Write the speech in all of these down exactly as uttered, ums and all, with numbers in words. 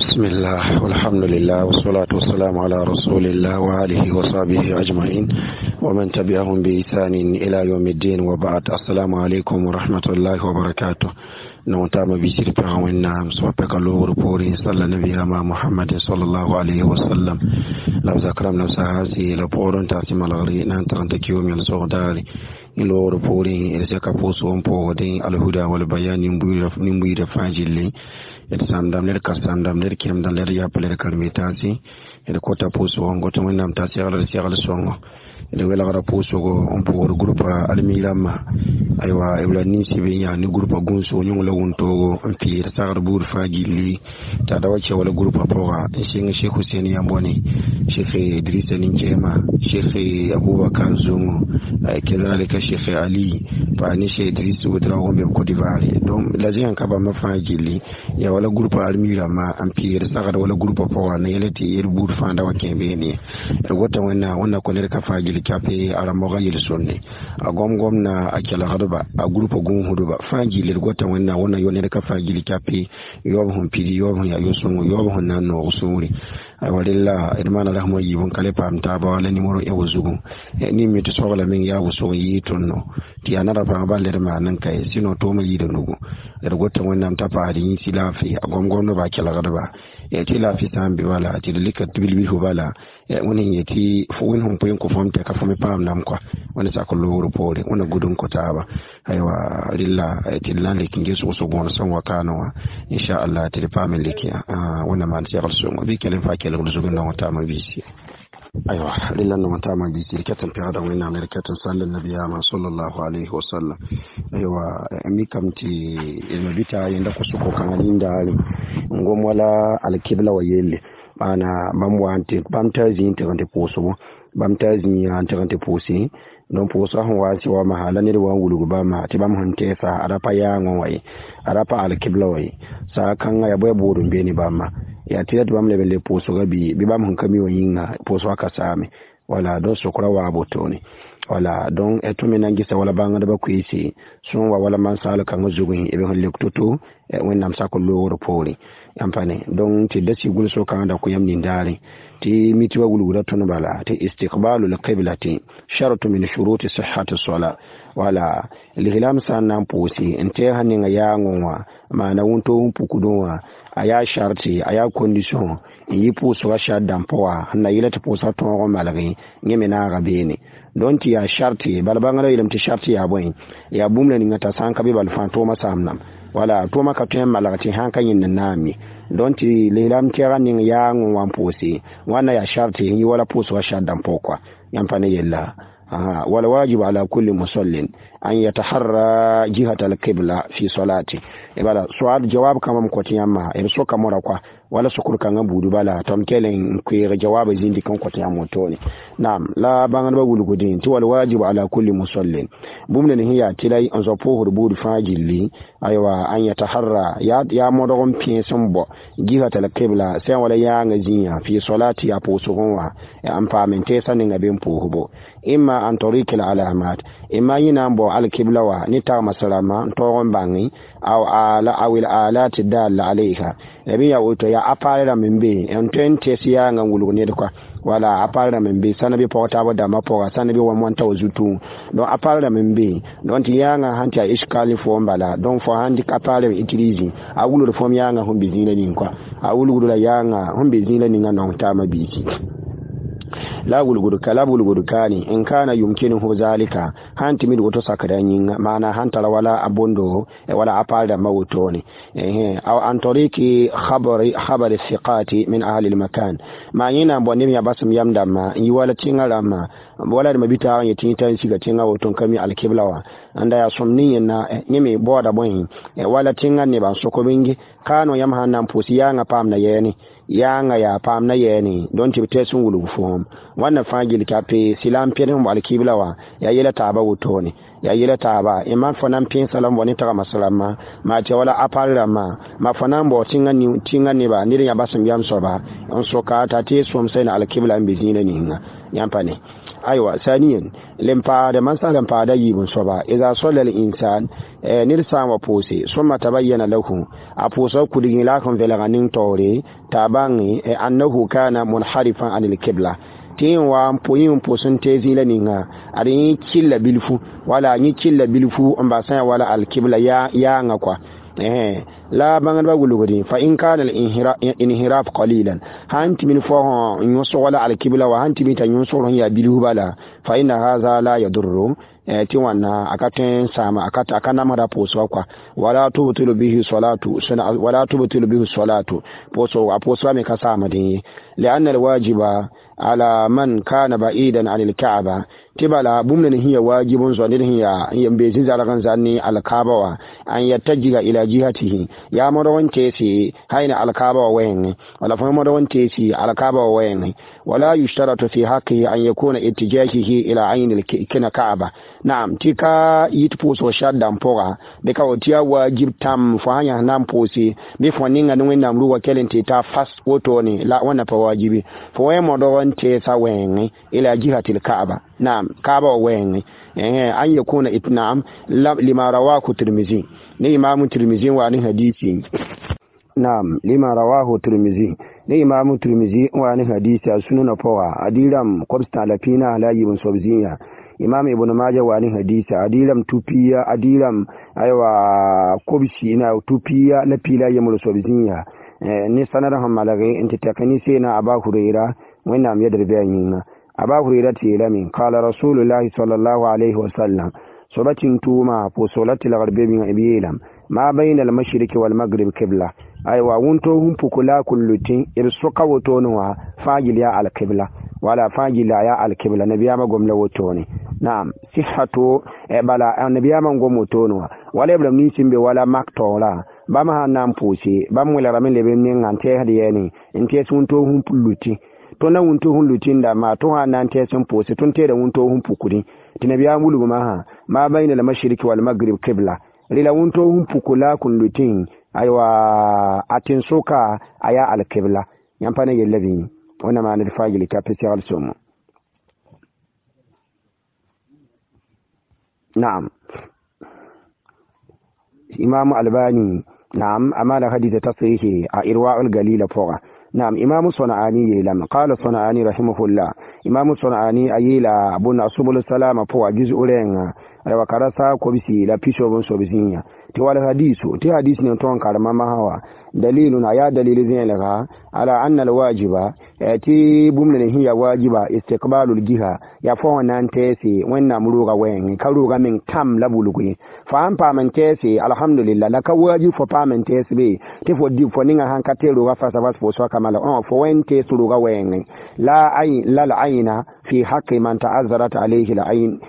بسم الله والحمد لله والصلاة والسلام على رسول الله وآله وصحبه أجمعين ومن تبعهم بإحسان إلى يوم الدين وبعد. السلام عليكم ورحمة الله وبركاته. نوتام بيسير بيعونا سوابك اللور بوري صلى النبي محمد صلى الله عليه وسلم لو ذكرم لو سهاسي لبورن تاسم الغري نانترن تكيوم يلسوغ داري اللور بوري إلسيكا بوسو ومبو ودين الهدى والبيان نمبوير فاجلي ed sandam ler kar sandam ler kem dan ler yap ler kar mitasi ed kota puso ngo to nam tasi ala sigal songo ed wela gara puso go on pour groupe almiram aywa ebla ni sibe ya ni groupe gonso nyong la won togo on pir sagar bur fagili ta da wace wala groupe poga shin Sheikh Hussein Yamboni, Sheikh Idrissa Ninkema, Sheikh Abubakar Zumu, kadhalika Sheikh Ali pa ni Sheikh Idriss Udra Gombe Côte d'Ivoire. Donc la jian ka ba mafagili ya wala groupe almira ma ampire sagar wala groupe poga na yeleti yer bur fanda wa kembe ni er gota wana wana ko ler ka fagili kape ara moga yel sonne a gom gom na akela hadba a groupe gun huduba fagili er gota wana wana yoner ka fagili kape yob hon pidi yob hon ya yosungu yob hon nano usuri ay walilla irmana rahmo yibon kale pam ta ba wala nimero e wuzugu ni mi to sogala min ya wuso yi tonno ti anara pa ba ler ma nan kai sino to ma yido nugo er gota wana ta pa di silafi a gom gom no ba kela gadba e ti la fi sambi wala ti lika tibil bi wala e woni yeti fo won hon poyen ko fomte ka fomi pam nam ko woni sa ko loro pore wona gudun ko taba aywa lilla ti lan le kinge so so gon son wakano insha Allah ti pam liki wona man ti yar so bi kelen fa kelen so gon ta ma bisi aywa lilla no ta ma bisi katan fi hada wina ne katan sallan nabiyama sallallahu alaihi wasallam aywa mi kamti ilma bita yanda ko suko kan linda ngom wala alkibla wa yelle bana bamwante bamtazi intagante poso bamtazi antagante posi non poso han wasi wa mahala ne wa wulugo ba ma ti bam hante sa arapa ya ngwai arapa alkibla wai sa kan ya boy bodun beni ba ma ya tilat bam lebele poso gabi bi bam han kami wayinga poso aka same wala do sokora wa botoni wala don etumi nangisa wala banga da ku isi sun wa wala man sala kan zugun ibe hon lektutu wonnam sakol lo poli ampane don ti dasi gul so kan da ku yamni ndare ti mitwa gulugura tono bala ti istiqbalu alqiblati shartu min shuruti sihhati as-salat wala lihilam sannan posi ente hanin ya ngonwa mana wunto pukudonwa aya sharti aya condition yi poso wa shaddan powa na yilata posa to ko malagi ngeme na gabeni don ti ya sharti balbangara ilam ti sharti ya boy ya bumle ni ngata sanka be bal fanto masamnam wala to maka to malagati hankan yin nami don ti lilam ti ranin ya ngon posi wana ya sharti yi wala poso wa shaddan pokwa yampane yella آه والواجب على كل مصل أن يتحرى جهة القبلة في صلاته. إبلا سؤال جواب كما مكوتي أما إرسو كمورا kwa wala sukuru kanga budu bala tomkelen kwere jawabu zindi kan kwati amotoni. Naam la bangan ba gulu gudin ti wal wajibu ala kulli musallin bumne ni hiya tilai anzo pohur budu fajili aywa an yataharra ya ya modogon pienson bo jihat al qibla sai wala ya ngazinya fi salati ya posugonwa ya ampamente sanin abin pohubo imma an tariq al alamat imma yina bo al qibla wa ni ta masalama togon bangi aw ala awil alati dalla alayha nabi ya wuto ya apare membe en twenty siya ngangulu ne kwa wala apare membe sanabi pota boda mapoga sanabi wa mwanta ozutu don apare membe don ti yanga hanti ya iskali fo mbala don fo handi apare itilizi awulu fo yanga humbi zina ni kwa awulu la yanga humbi zina ni ngano tama bisi la gulgudu kala gulgudu kani in kana yumkinuhu zalika hanti mi goto sakadanyin mana hantala wala abondo e wala apalda mawtoni eh aw antoriki khabari khabari thiqati min ahli almakan ma yina bonim ya basum yamda ma yi wala tingala ma wala da mabita ya tinta siga tinga woton kami alkiblawa anda ya somni na nyime boda boyin e wala tinga ne ban sokobingi kano yamha nan pusi yanga pam na yeni yanga ya pam na yeni don tibte sun wulu fom wannan fagil kape silam pirin wal kiblawa ya yela taba wutoni ya yela taba imam fanan pin salam woni ta masalama ma te wala aparra ma ma fanan bo tinga ni tinga ni ba ni ya basum yam so ba on so ka ta te som sai na al kibla ambizina ni nga yampane أيوة. ثانيا لمفاد من سال مفاد يبن صبا إذا صلى الإنسان نرسا وبوسي ثم تبين له أبوسو كدين لكم في لغنين توري تاباني أنه كان منحرفا عن الكبلة tin wa mpoyin posun tezi la ninga ari killa bilfu wala ni killa bilfu amba san wala al kibla ya ya ngakwa eh la bangan ba gulugudi fa in kana al inhiraf qalilan hanti min fa yusu wala al kibla wa hanti min tan yusu ya bilhu bala fa inna hadha la yadurru ti wanna akaten sama akata akana mara poso kwa wala tubtilu bihi salatu wala tubtilu bihi salatu poso aposo me kasama din lianna alwajiba ala man kana ba'idan anil ka'ba tibala bumna hiya wajibun zo din hiya yambe zizala kan zanni alkabawa an yattajiga ila jihatihi ya modawan tesi haina alkabawa wayin wala fa modawan tesi alkabawa wayin wala yushtaratu fi haqqihi an yakuna ittijahihi ila ayn alkina ka'ba na'am tika yitpuso shadda mpoga be ka otia wajib tam fanya nan posi be foninga nwenna mruwa kelente ta fast woto ne la wana pa wajibi fo wayin modawan tesa wayin ila jihatil ka'ba na'am kaba wayin eh an yakuna itnam lima rawahu tirmizi ne imamu tirmizi wa ni hadisi na'am lima rawahu tirmizi ne imamu tirmizi wa ni hadisi sununa fawa adiram qabsta lafina la yibun sabziya imam ibn majah wa ni hadisi adiram tupiya adiram aywa kobshi ina tupiya la pila yamul sabziya ni sanara hamalage inta takanisi na aba huraira wannan yadar bayani aba hurairah ce lamin qala rasulullahi sallallahu alaihi wasallam sobatin tuma po solati la garbe min abiyelam ma bayna al mashriqi wal maghrib qibla aywa wunto hum pukula kullutin irsuka wotonwa fagil ya al qibla wala fagil ya al qibla nabiya ma gomla wotoni na'am sihhatu e bala nabiya ma gom wotonwa wala ibn nisimbe wala maktola bama hanan pusi bamwela ramen lebe min ante hadiyeni inte sunto hum pulluti to na wunto hun lutinda ma to hanan te sun posi tun te da wunto hun pukuri tinabiya mulugu ma ha ma bayna al mashriqi wal maghrib qibla rila wunto hun pukula kun lutin aywa atin soka aya al qibla yampana yellabi wana ma na fagili ka special sumu na'am imam albani na'am amala hadith tasrihi a irwa'ul galila foga نعم إمام صنعاني لما قال صنعاني رحمه الله إمام صنعاني أيلا أبونا سبل السلام فوق جزء لنا وكرسا كوبسي لا بيشو بن سوبسينيا توال حديثو تي حديث نتون كارما ما هو دليل يا دليل زين لها على أن الواجب تي بمن هي واجبة استقبال الجهة يا فوق نانتسي وين ملوغا وين كلوغا من تام لبولغي فام بامنتسي الحمد لله لك واجب فبامنتسي بي تفو دي فنينغا هانكاتيلو فاسافاس فوسوا كمالا أو فوين تسلوغا وين لا عين لا العين في حق من تعذرت عليه العين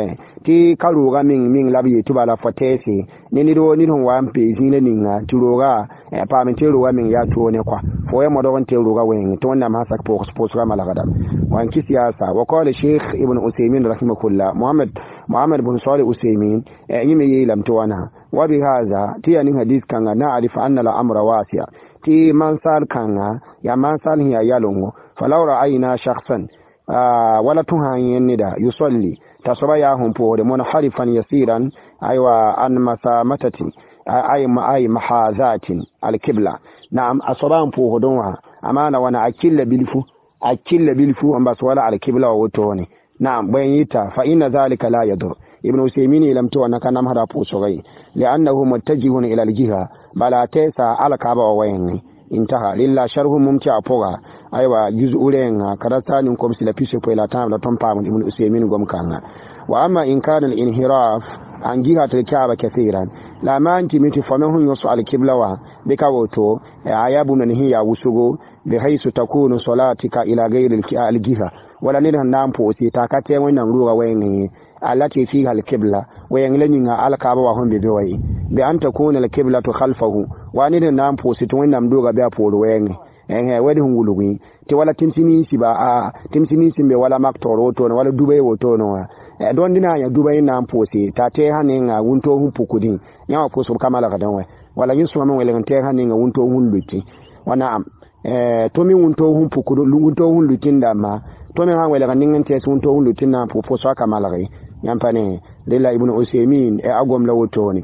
ti karuga min min labi tubala fotesi nini do ni hon wampe zine ninga turuga e pa min turuga min ya tuone kwa fo ya modo won turuga wen to wonna ma sak po po suga malagada wan ki siyasa wa qala sheikh ibn usaymin rahimahullah muhammad muhammad ibn salih usaymin yime yilam to wana wa bi hadha ti ani hadith kan na arif anna la amra wasi'a ti man sal kan ya man sal ya yalongo falau ra'ayna shakhsan wala tuhayen nida yusalli tasaba ya humpo de munharifan yasiran aywa an masamatati ay ma ay mahazatin alqibla na'am asaban po hodonwa amana wana akilla bilfu akilla bilfu amba wala alqibla wotoni na'am bayita fa inna zalika la yadur ibn usaymin lam tu anaka nam hada po sogai li'annahu muttajihun ila aljiha bala tesa alkaba wa wayni intaha lilla sharhu mumti apoga aywa juz'u lenga karasani ko bisila piso po ila tam la tompa ibn usaymin gom kanga wa amma in kana al-inhiraf an jihatul kaaba kathiran la manti miti famahun yusu al-qibla wa bikawoto ayabu nan hiya wusugo bi haisu takunu salatika ila ghayri al-jiha wala nina nampo si takate wannan ruwa wayni alati fiha al-qibla wayan leninga al-kaaba wa hon be wayi bi an takuna al-qiblatu khalfahu wa nina nampo si to wannan doga be apolo wayni eh wadi hungulugi ti wala timsini si ba a timsini simbe wala maktoro to wala dubai woto no e don dina ya dubai na mposi ta te haninga wunto hu pukudi nyawa poso kamala kadanwe wala yusu ma wele te haninga wunto hu luti wa na'am eh to mi wunto hun pukuru wunto hun lutinda ma to mi han wele kan ningen tes wunto hun lutinna pu po so kamalare yampane lilla ibnu usaymin e agom lawotoni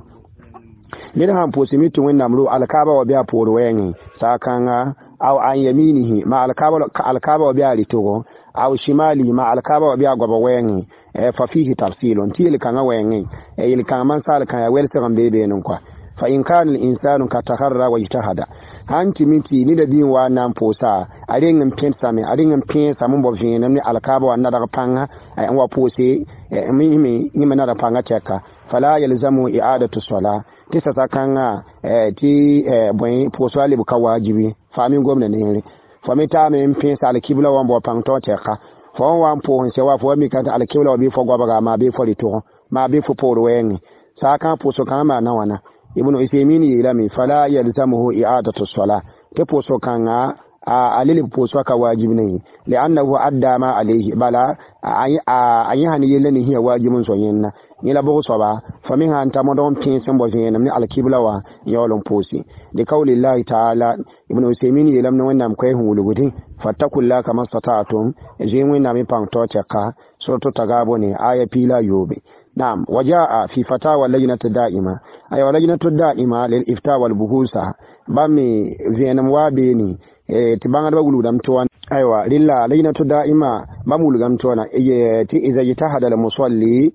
lida han po simitu wenna mru alkaba wa biya por wengi sakanga aw an yaminihi ma alkaba alkaba wa biya litogo aw shimali ma alkaba wa biya goba wengi e fa fihi tafsilun til kanga wengi e il kanga man sal kan ya welse kan bebe nun kwa fa in kana al insanu ka taharra wa ijtahada hanti miti ni da bin wa nan posa arin pensa me arin pensa mun bo vin ni alkaba wa nada panga ay wa pose mi mi ni manada panga cheka fala yalzamu i'adatu salah tisa sakanga eh ti eh boy poso ali buka wajibi fami gomna ne fami ta me pensa alkibla wa bo pangto cheka fo wa po se wa fo mi kan alkibla wa bi fo gobaga ma bi fo lito ma bi fo por wengi saka poso kama na wana ibnu isaimini ilami fala yalzamuhu i'adatu salah te poso kanga alili poso ka wajibi ne li'annahu adda ma alayhi bala ayi hani yelani hiya wajibun so yenna ni la bo so ba fami han ta modon pinsin bo yenna ni alkibla wa yolon posi de kauli llahi ta'ala ibnu isaimini ilam no wannan kai hulugudi fattakullaha kama sata'tum jin winna mi pang to chaka suratu tagabo ne aya pila yobe نعم وجاء في فتاوى اللجنة الدائمة أي اللجنة الدائمة للإفتاء والبحوث بامي فينم وابيني تبان بقولوا دم توان أيوة لله لجنة الدائمة بقولوا دم توان تي إذا اجتهد المصلي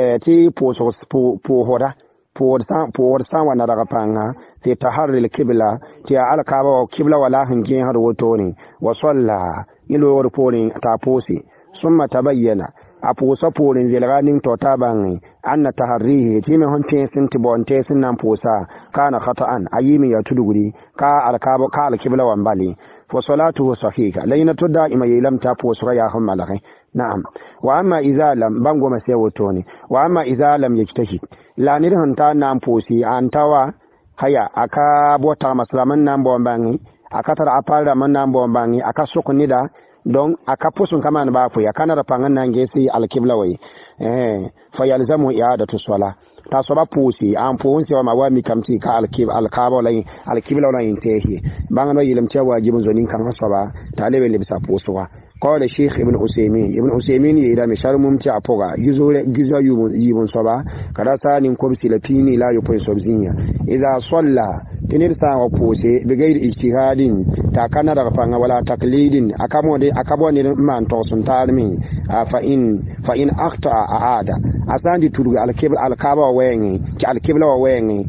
تي بوسوس بو بوهرا بورسان بورسان ونرغبانا في تحرر الكبلة تي على كابا كبلة ولا هنجين هروتوني وصلى يلو ربوني تابوسي ثم تبين aposa porin zilganin to taban anna taharrihi time hon tesin tibon tesin nan posa kana khata'an ayimi ya tuduguri ka alkaba ka alkibla wan bali fa salatuhu sahiha layna tudda ima yilam ta posa ya hum malaka na'am wa amma idza lam bango masewotoni wa amma idza lam yajtahid la nirhan ta nan posi antawa haya aka bota maslaman nan bombangi aka tar apalda man nan bombangi aka sukunida don aka pusun kama na bafu ya kana da pangan nan gesi alkibla wai eh fa yalzamu i'adatu sala ta so ba pusi an puunsi wa mawami kamti ka alkib alkaba lai alkibla lai tehi bangano yilimce wajibin zonin kan hasaba talebe libsa pusuwa قال الشيخ ابن عثيمين ابن عثيمين إذا مشار ممتع أبوغا جزء جزء يبون صبا كراسا نكوب سلفيني لا يبون صبزينيا إذا صلى تنرسا وبوسي بغير اجتهاد تاكنا رغفانا ولا تقليد أكامودي أكابوني من توسن تارمي فإن فإن أخطأ أعاد أساندي تلغي الكبل الكابا ويني الكبل ويني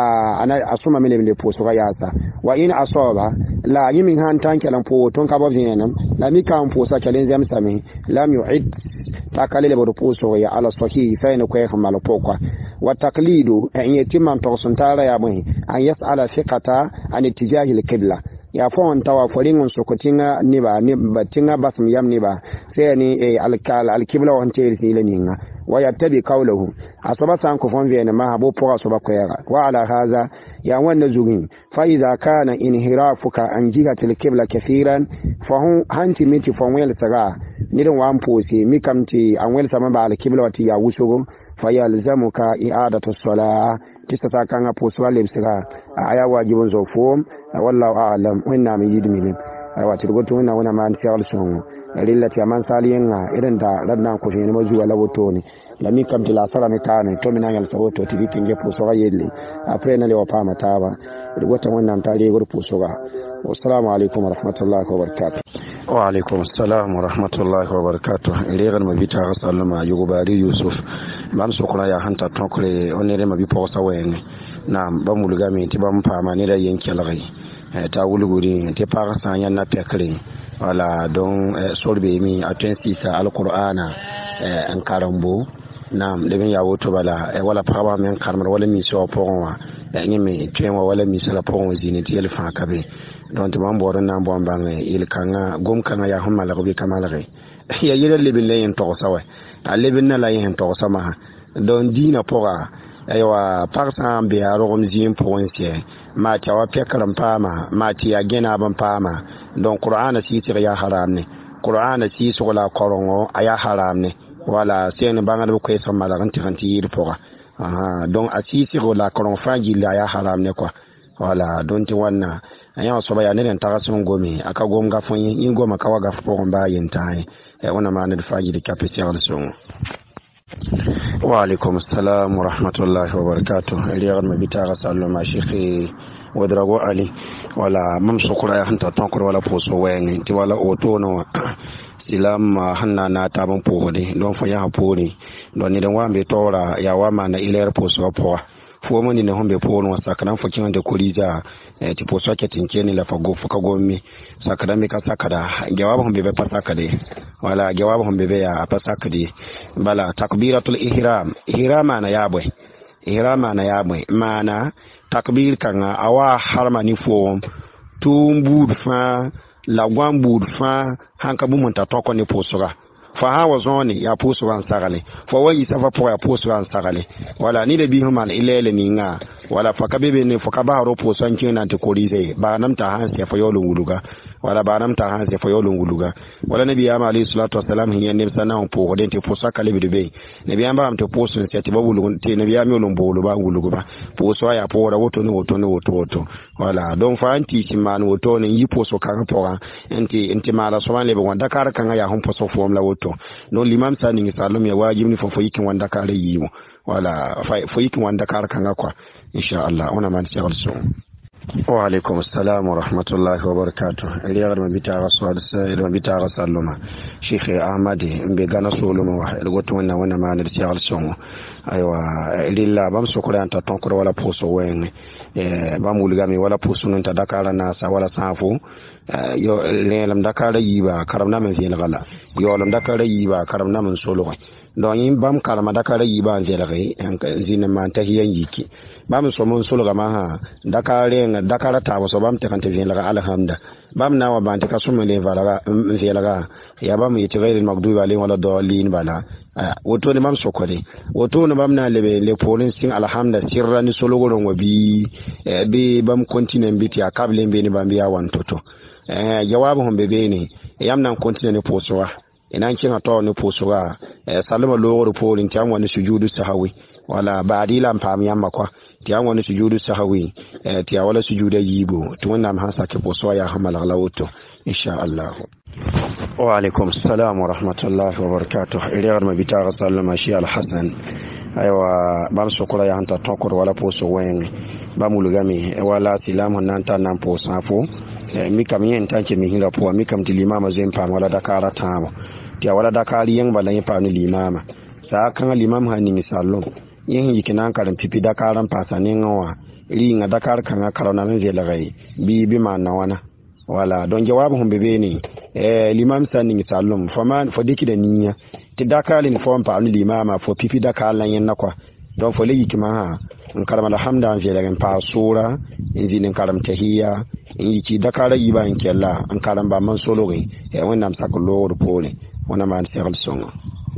أنا أسوما من اللي بوسو غياسا وإن أصابا لا يمين هان تانك لنبو تنكابو زينم لا ميكام posa challenge amsami lam yu'id takalile borupuso ya ala sahihi faina kwa kama malopokwa wa taqlidu en yetima to suntara ya muhi an yas'ala thiqata an ittijahi al-qibla ya fon tawa foringon sokotinga niba niba tinga basm yam niba sai ni al-kal al-qibla wa antirsi ilaninga wa yattabi qawluhu asaba san ko fon viene ma habo poka soba kwera wa ala hadha ya wanda zugin fa idha kana inhirafuka an jihati al-qibla kathiran fa hum hanti miti fon wel saga nidan wan posi mikamti an wel sama ba al-qibla wati ya wusugo fa yalzamuka i'adatu as-salah tisa sakanga poswa lebsiga aya wajibun zofum wallahu a'lam winna mi yidmi wa tirgoto winna wana man fi'al sun lillati man saliyenga idan da radna ko fini mazuwa lawoto ne lami kam tila sara mi kane to mina yal sawoto tibi pinge poswa yedli après na le wapa mataba tirgoto winna tali gor poswa wassalamu alaikum warahmatullahi wabarakatuh wa alaikum assalam warahmatullahi wabarakatuh ilegan mabita sallama yugubari yusuf bam sokora ya hanta tonkre onere mabi posa wene na bamulga mi tibam pama ne da yanke lagai ta wuluguri te fara sanya na pekre wala don sorbe mi atensi sa alqur'ana an karambo na deben ya woto bala wala pama men karmar wala mi so ponwa ngi mi tenwa wala mi sala ponwa ziniti el fa kabe don te mambo ron bo bangi il kanga gom kanga ya humma lagobi kamalare ya yele lebin len to sawa alebin na la yin to sama don dina pora aywa parsa be arom zin ponsie ma ta wa pekaram pama ma ti ya gena ban pama don qur'ana si ti ya haram ne qur'ana si so la korongo aya haram ne wala sen bangal ko e sama la ranti ranti yir pora aha don asisi ko la koron faji la ya haram ne quoi wala don ti wanna anya so ba ya ne ta sun gomi aka gom ga fon yin goma ka waga fo ba yin tai e wannan ma ne da faji da kapisi al sun wa alaikum assalam wa rahmatullahi wa barakatuh riyar mabita ga sallu ma shekhi wadrago ali wala mam sukura ya hanta tonkor wala poso wen ti wala oto no silam hanna na taban pohode don fa ya hapori don ni dan wa be tora ya wa ma na iler poso po fo mo ni ne hombe po no sakana fo kin da kuriza ti poso ke tinke ni la fa go fuka gomi sakada mi ka sakada jawab hombe be pasakade wala jawab hombe be ya pasakade bala takbiratul ihram ihrama na yabwe ihrama na yabwe mana takbir kanga awa harmani fo tumbu fa la gwambu fa hanka bu munta toko ni posura fa hawa zoni ya posura nsagale fa wayi safa po ya posura nsagale wala ni de bi human ilele ni nga wala fa kabebe ne fa kabaro posan kina te korize ba nam ta hanse fa yolo wuluga wala ba nam ta hanse fa yolo wuluga wala nabi ya alayhi salatu wassalam hiya ne sana on po den te posa kale bi be nabi ya am te posun se te babulu te nabi ya mi olon bolu ba wuluga ba poso ya po da woto ni woto ni woto woto wala don fa anti siman woto ni yi poso kan po enti enti mala so wan le wanda kar kan ya hon poso fo la woto no limam sani ngi salum ya wajib ni fo fo yikin wanda kar yiwo wala fo yikin wanda kar kan kwa insha Allah ona man sai also wa alaikum assalam wa rahmatullahi wa barakatuh riyar mabita rasul sai mabita rasalluma sheikh ahmadi mbe gana soluma wa goto wannan wannan ma ne sai also aywa lilla bam sokura anta tonkor wala poso wen eh bam wulgami wala poso non ta dakara na sa wala safo yo lelam dakara yiba karamna men fiel gala yo lam dakara yiba karamna men solo don yin bam karama dakara yiba zelare zina man tahiyan yiki bam so mon solo gama ha dakare nga dakara ta so bam te kante fiel gala alhamda bam na wa bante ka sumo le vala fiel gala ya bam yiti gairi magdubi alayhi wala dalin bala woto ni mam sokore woto no bam na lebe le polin sin alhamda sirra ni solo goron wabi be bam continent biti akable be ni bam biya wan toto eh jawabu hombe be ni yam nan continent ni posowa ina kin ato ni posowa salama logoro polin tan wani sujudu sahawi wala baadila mpam yamma kwa tiya wani sujudu sahawi tiya wala sujuda yibo to wannan hansa ke posowa ya hamala lawoto insha Allah wa alaikum assalam wa rahmatullahi wa barakatuh riyar mabita ga sallama shi al-hasan aywa bam sokora ya hanta tokor wala poso wen bam ulugami wala silamu nan tan nan po safo mi kam yen tanke mi hinga po mi kam tilimama zen pam wala dakara tamo tiya wala dakari yen bala yen pam limama sa kan limam hani misallo yen yikinan karan pipi dakaran pasanin wa ri nga dakar kan karona men velagai bi bi man wana wala don jawabu humbe beni eh limam sani sallam faman fo diki da niya ti dakalin fo pa ni limama fo pipi dakalan yan nakwa don fo leyi kima ha in karama alhamda an jela pa sura in zinin karam tahiyya in yi dakara yi ba in kella an karam ba man solo gai eh wannan sakullo pole wannan man sai alsonga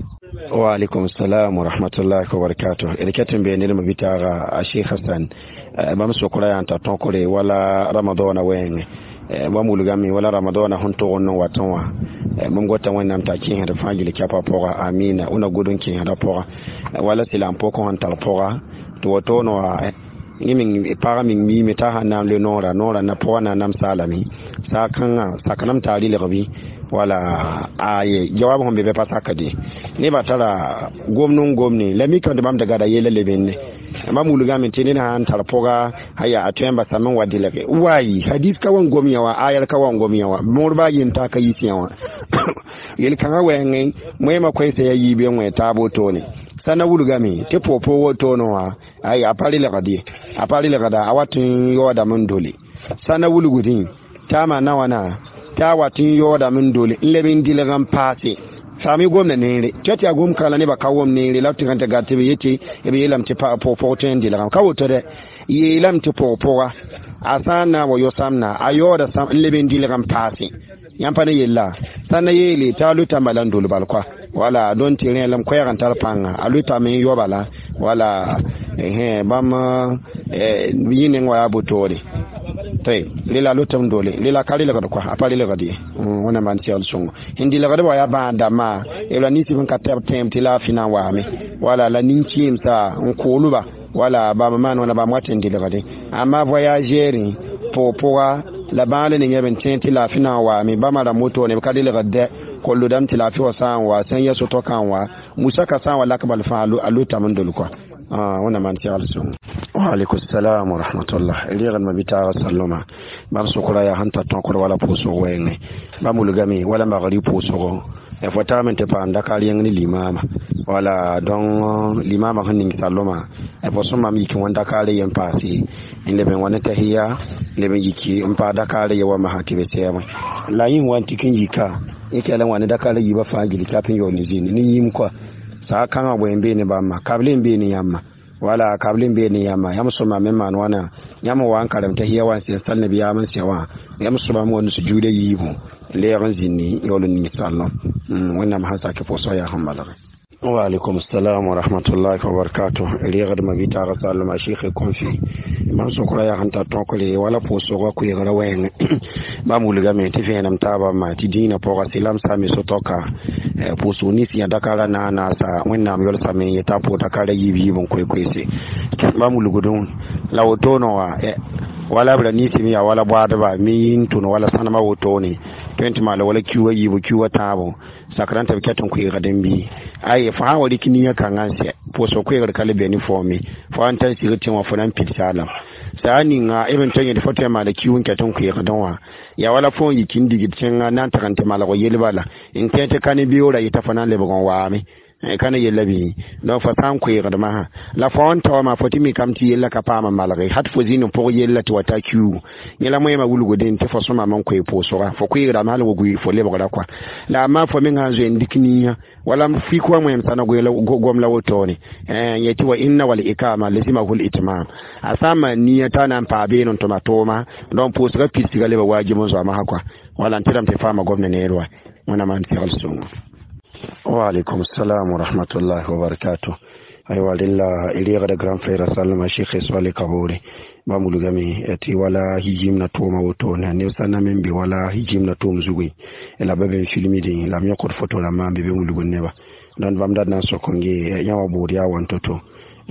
wa alaikum assalam wa rahmatullahi wa barakatuh ilkatin be ne mabita ga Sheikh Hassan ba mu sokora yan ta tonkore wala ramadana wen ba mu lugami wala ramadana hunto wannan watan wa mun gota wannan takin da fagile kapa pora amina una gudun kin da pora wala silam poko han tar pora to wato no nimin para min mi meta hanam le nora nora na pora na nam salami sakan sakanam tari le gabi wala aye jawabu hombe be pasakade ne batara gomnun gomni lami kan da bam daga da yele lebenne amma muluga min tinin han tarpoga haya atemba saman wadilake wayi hadith kawan gomiyawa ayar kawan gomiyawa murba yin ta kai siyawa yel kan wayen mai makwai sai yayi be mai tabo to ne sana wuluga mi te popo woto no wa ay apari le gadi apari le gada awatin yoda mun dole sana wulugudin tama nawana ta watin yoda mun dole lebin dilagan pase sami gomna nere tati agum kala ne ba kawom nere lafti kan ta garte be yete e be yelam te pa popo ten dilagan kawo to de yelam te popo wa asana wo yosamna ayoda sam lebin dilagan pase yampane yella sana yele ta luta malandul balkwa wala don tire lam ko yaran tarpanga aluta men yobala wala eh bam eh yinin wa abutore tay lila lutam dole lila kali la ko apali la gadi wona man ci alsungo hindi la gadi wa ya banda ma ela nisi ban ka tem tila fina wa me wala la ninchi imsa nkoluba wala ba man wala ba mwatendi la gadi ama voyageri popoa la bale ni ngeben tenti la fina wa mi ba mara moto ne ka dile gadde kollu dam ti la fi wa san wa san yeso to kan wa musa ka san wa lakbal fa'alu alu tamandul ko ah wana man ti alsu wa alaikum salam wa rahmatullah iligan mabita sallama ba sukura ya hanta ton ko wala poso wenge ba mulugami wala magari poso e fota men te pa ndaka liang ni limama wala don limama hanin sallama e fo suma mi kin wanda kare yan pasi inde ben wona tahiya le ben yiki in pa da kare yawa mahatibe sema la yin wanti kin yika yake lan wani da kare yi ba fa gili kafin yo ni zini ni yim kwa sa kan abo embe ne ba ma kablin be ni yamma wala kablin be ni yamma yam suma men man wana yam wan karam tahiya wan sai sal nabi yaman sewa yam suma mo woni sujude yibu le ran zini yo ni sallam wannan hasa ke foso ya hamala wa alaikum assalam wa rahmatullahi wa barakatuh ri gad mabita rasallama sheikh konfi man so kula ya hanta tonkole wala poso ko ku yara wayen ba mu liga me tifi nam taba ma ti dina po silam sami so toka poso ni si dakara na na sa wannan yol sami ya tapo dakara yibi bon koy koy se ba mu lugudun lawoto no wa wala bra ni si mi ya wala bwa da ba mi tuno wala sanama woto ne twenty mala wala kiwa yibu kiwa tabo sakranta bikatun ku gadan bi ai fa hawa dikini ya kan anse poso ku ga kale ni fomi fa antan siritin wa funan pitsalam sani nga even tanye da foto mala kiwun katun ku gadan wa ya wala fon yikin digitcin nan takanta mala ko yelbala in kete kan biyo ra ita fanan le bugon wa mi kana yellabi no fa san ku yirda ma la fon taw ma foti mi kamti yella ka pama malare hat fo zinu po yella to wata kiu yella moy ma wulugo den te fo soma man ko e posora fo ku yirda mal wo gui fo le bagada kwa la ma fo min hanzo endikniya wala fi ko mo yam sana go yella gom la wotoni eh yeti wa inna wal ikama lazima hul itmam asama niyata nan pa be non to matoma don posora pisiga le wajibon zo ma hakwa wala ntiram te fama gomna ne ruwa wana man ti alsu wa alaikum assalam wa rahmatullahi wa barakatuh aywa lillah iliga da grand frère sallama sheikh Swale Kabore ba mulugami eti wala hijim na toma woto na ne sana membe wala hijim na tom zugui ela babe filmi din la mi ko photo la mambe be mulugun neba don bam dad na sokonge yawa bodi awon toto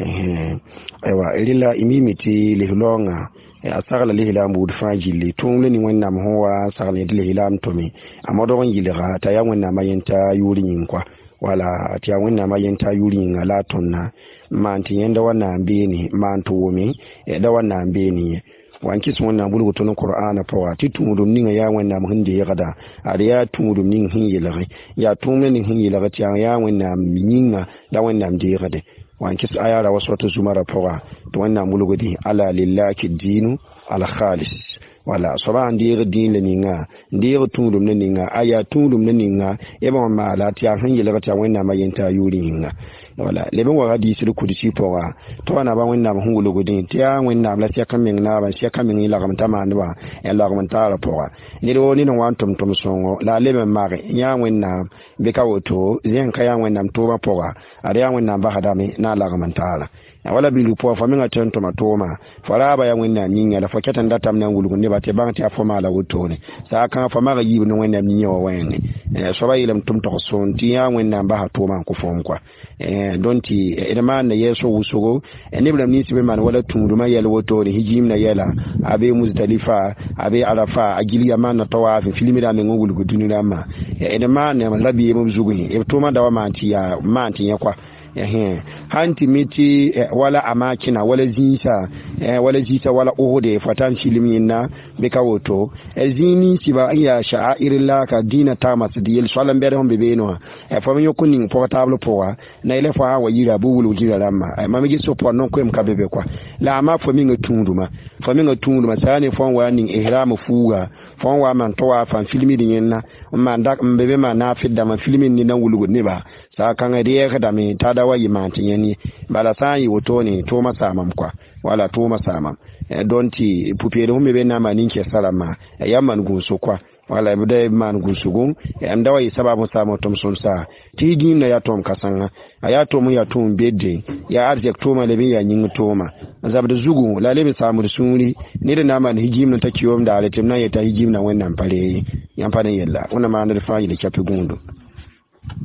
eh aywa ililla imimiti lihilonga asagala lihila mbud fajili tungle ni wenna mhowa sagala lihila mtomi amodo ngilira ta ya wenna mayenta yuri nyinkwa wala ta wenna mayenta yuri ngala tonna manti yenda wana mbeni mantu wumi da wana mbeni wanki sun wannan bulu tun Qur'ana fawa titumudum ninga ya wannan hindi ya gada ariya tumudum nin hin yilare ya tumne nin hin yilare ta ya wannan minga da wannan di gade wanki su ayara wasu wata zumara fawa to wannan bulu gudi ala lillahi dinu al khalis wala soba ndiga din le ninga ndiga tumudum ne ninga aya tumudum ne ninga eba ma ala ta hin yilare ta wannan mayenta yuri ninga wala leben wa hadisi du kudisi powa to wana ba wenna ba hungulu gudin tiya wenna la siya kamin na ba siya kamin la gamta ma ndwa ya la gamta la powa ni do ni no wantum tum songo la leben mare ya wenna be ka woto zen ka ya wenna to ba powa ari ya wenna ba hadami na la gamta la wala bilu po fa minga tento matoma faraba ya wenna nyinya la fakata ndata mna ngulu ne ba te banti afoma la woto ne sa kan fa mara yibu no wenna nyinya wa wene so ba ilam tum to son tiya wenna ba hatoma ku fom kwa eh donti edama na yeso wusugo enibram ni sibe man wala tumduma yel woto ni hijim na yela abe muzdalifa abe arafa agili ya man na tawaf filimi da men ngul gudunira ma edama na labi yemu zugo e tuma da wa manti ya manti ya kwa eh hanti miti eh, wala amakina wala zinsa eh, wala zisa wala uhode fatan filimi na beka woto ezini siba ya sha'airillah ka dina tamas diyel salam bere hon bebeno e fa menyo kunin portable poa na ile fa wa yira buwulu jira lamma e ma megi so po non ko em ka bebe kwa la ma fa minga tunduma fa minga tunduma sane fon wa nin ihram fuga fon wa man to wa fan filimi din na ma ndak mbebe ma na fidda ma filimi ni nan wulugo ne ba sa kan ga de ka da me ta da wayi ma tinyani bala sai woto ne to masa mam kwa wala to masa mam e donti pupere hum be na ma ninke salama e yamman gunso kwa wala bude man gusugun e am dawa sababu samu tom sunsa tigi na ya tom kasanga aya tom ya tom bedde ya arjek toma lebe ya nyin toma zabda zugu la lebe samu sunri ni da nama ni hijim na takiyom da aletim na ya ta hijim na wannan pare yan fane yalla una ma na fayi da kafi gundu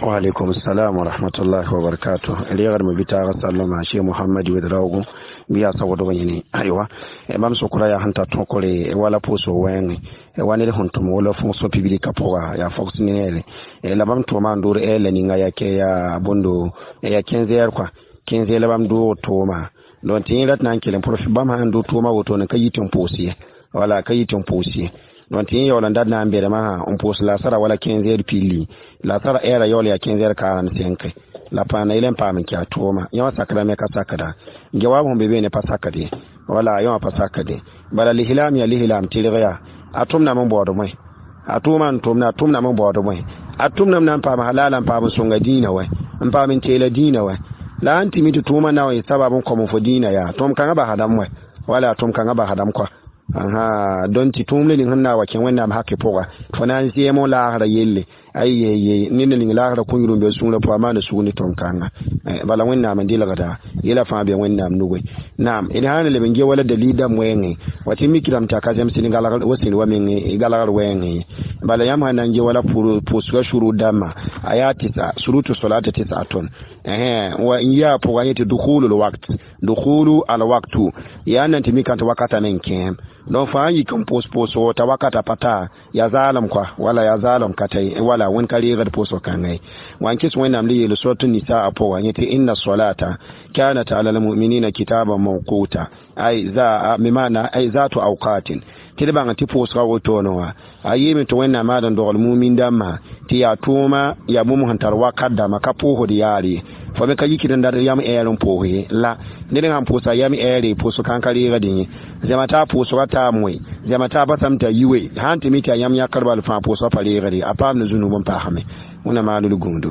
wa alaikum assalam wa rahmatullahi wa barakatuh riyar mu bita sallama shi Muhammad wa drago biya sawodo wani aiwa e mam sokura ya hanta tokore wala poso wen e wani le hontum wala fonso public apoa ya fox ninele e la bam to mandure e le ninga yake ya bondo e ya kenzer kwa kenzer la bam do toma don tin rat nan kelen profi bam han do toma woto ne kayitin posi wala kayitin posi don tin yola ndad na ambere ma on pos la sara wala kenzer pili la sara era yola ya kenzer karan senke la pana ile mpam kya toma yawa sakada me ka sakada jawabu bebe ne pasakade wala yawa pasakade bala lihilam ya lihilam tilgaya atumna mun bodo mai atuma antumna atumna mun bodo mai atumna nan pam halalan pam sunga dina wai mpam tela dina wai la anti mitu tuma na wai sababun ko mun fodina ya tom kan ba hadam wai wala tom kan ba hadam kwa aha don ti tumle ni hanna wa ken wannan hakke poga fana sai mo la hara yelle ayye ni ni la hara kun yurumbe sunna po amana suni ton kanga bala wannan man dila gada ila fa be wannan nugwe nam ina hana le benje wala dalida mwenye wati mikiram ta kazem sin gala wasin wa men gala wenye bala yam hanan je wala puru pusu shuru dama ayati sa surutu salati tisatun eh wa iya po ganyete dukhulul waqt dukhulu al waqtu yana timikanta wakata men kem don fa yi kan post-post ta wakata pata ya zalam kwa wala ya zalam katai wala wani kare ga post kan ngai wan kis wani amli le sotun nisa apo wani te inna salata kanat ala al mu'minina kitaban mawquta ai za mimana ai zatu awqatin tilba ngati post ga woto no ayi mi to wani ma dan do al mu'min damma ti ya tuma ya mumu hantar wakada makapo hodi yari fa me kayi kidan dar yam erin pohe la ne han posa yam ere poso kan kare ga din zama ta poso ta mwe zama ta basam ta yiwe han timiti yam ya karbal fa poso fare gari a fam na zunubun fa hame una ma lulu gundu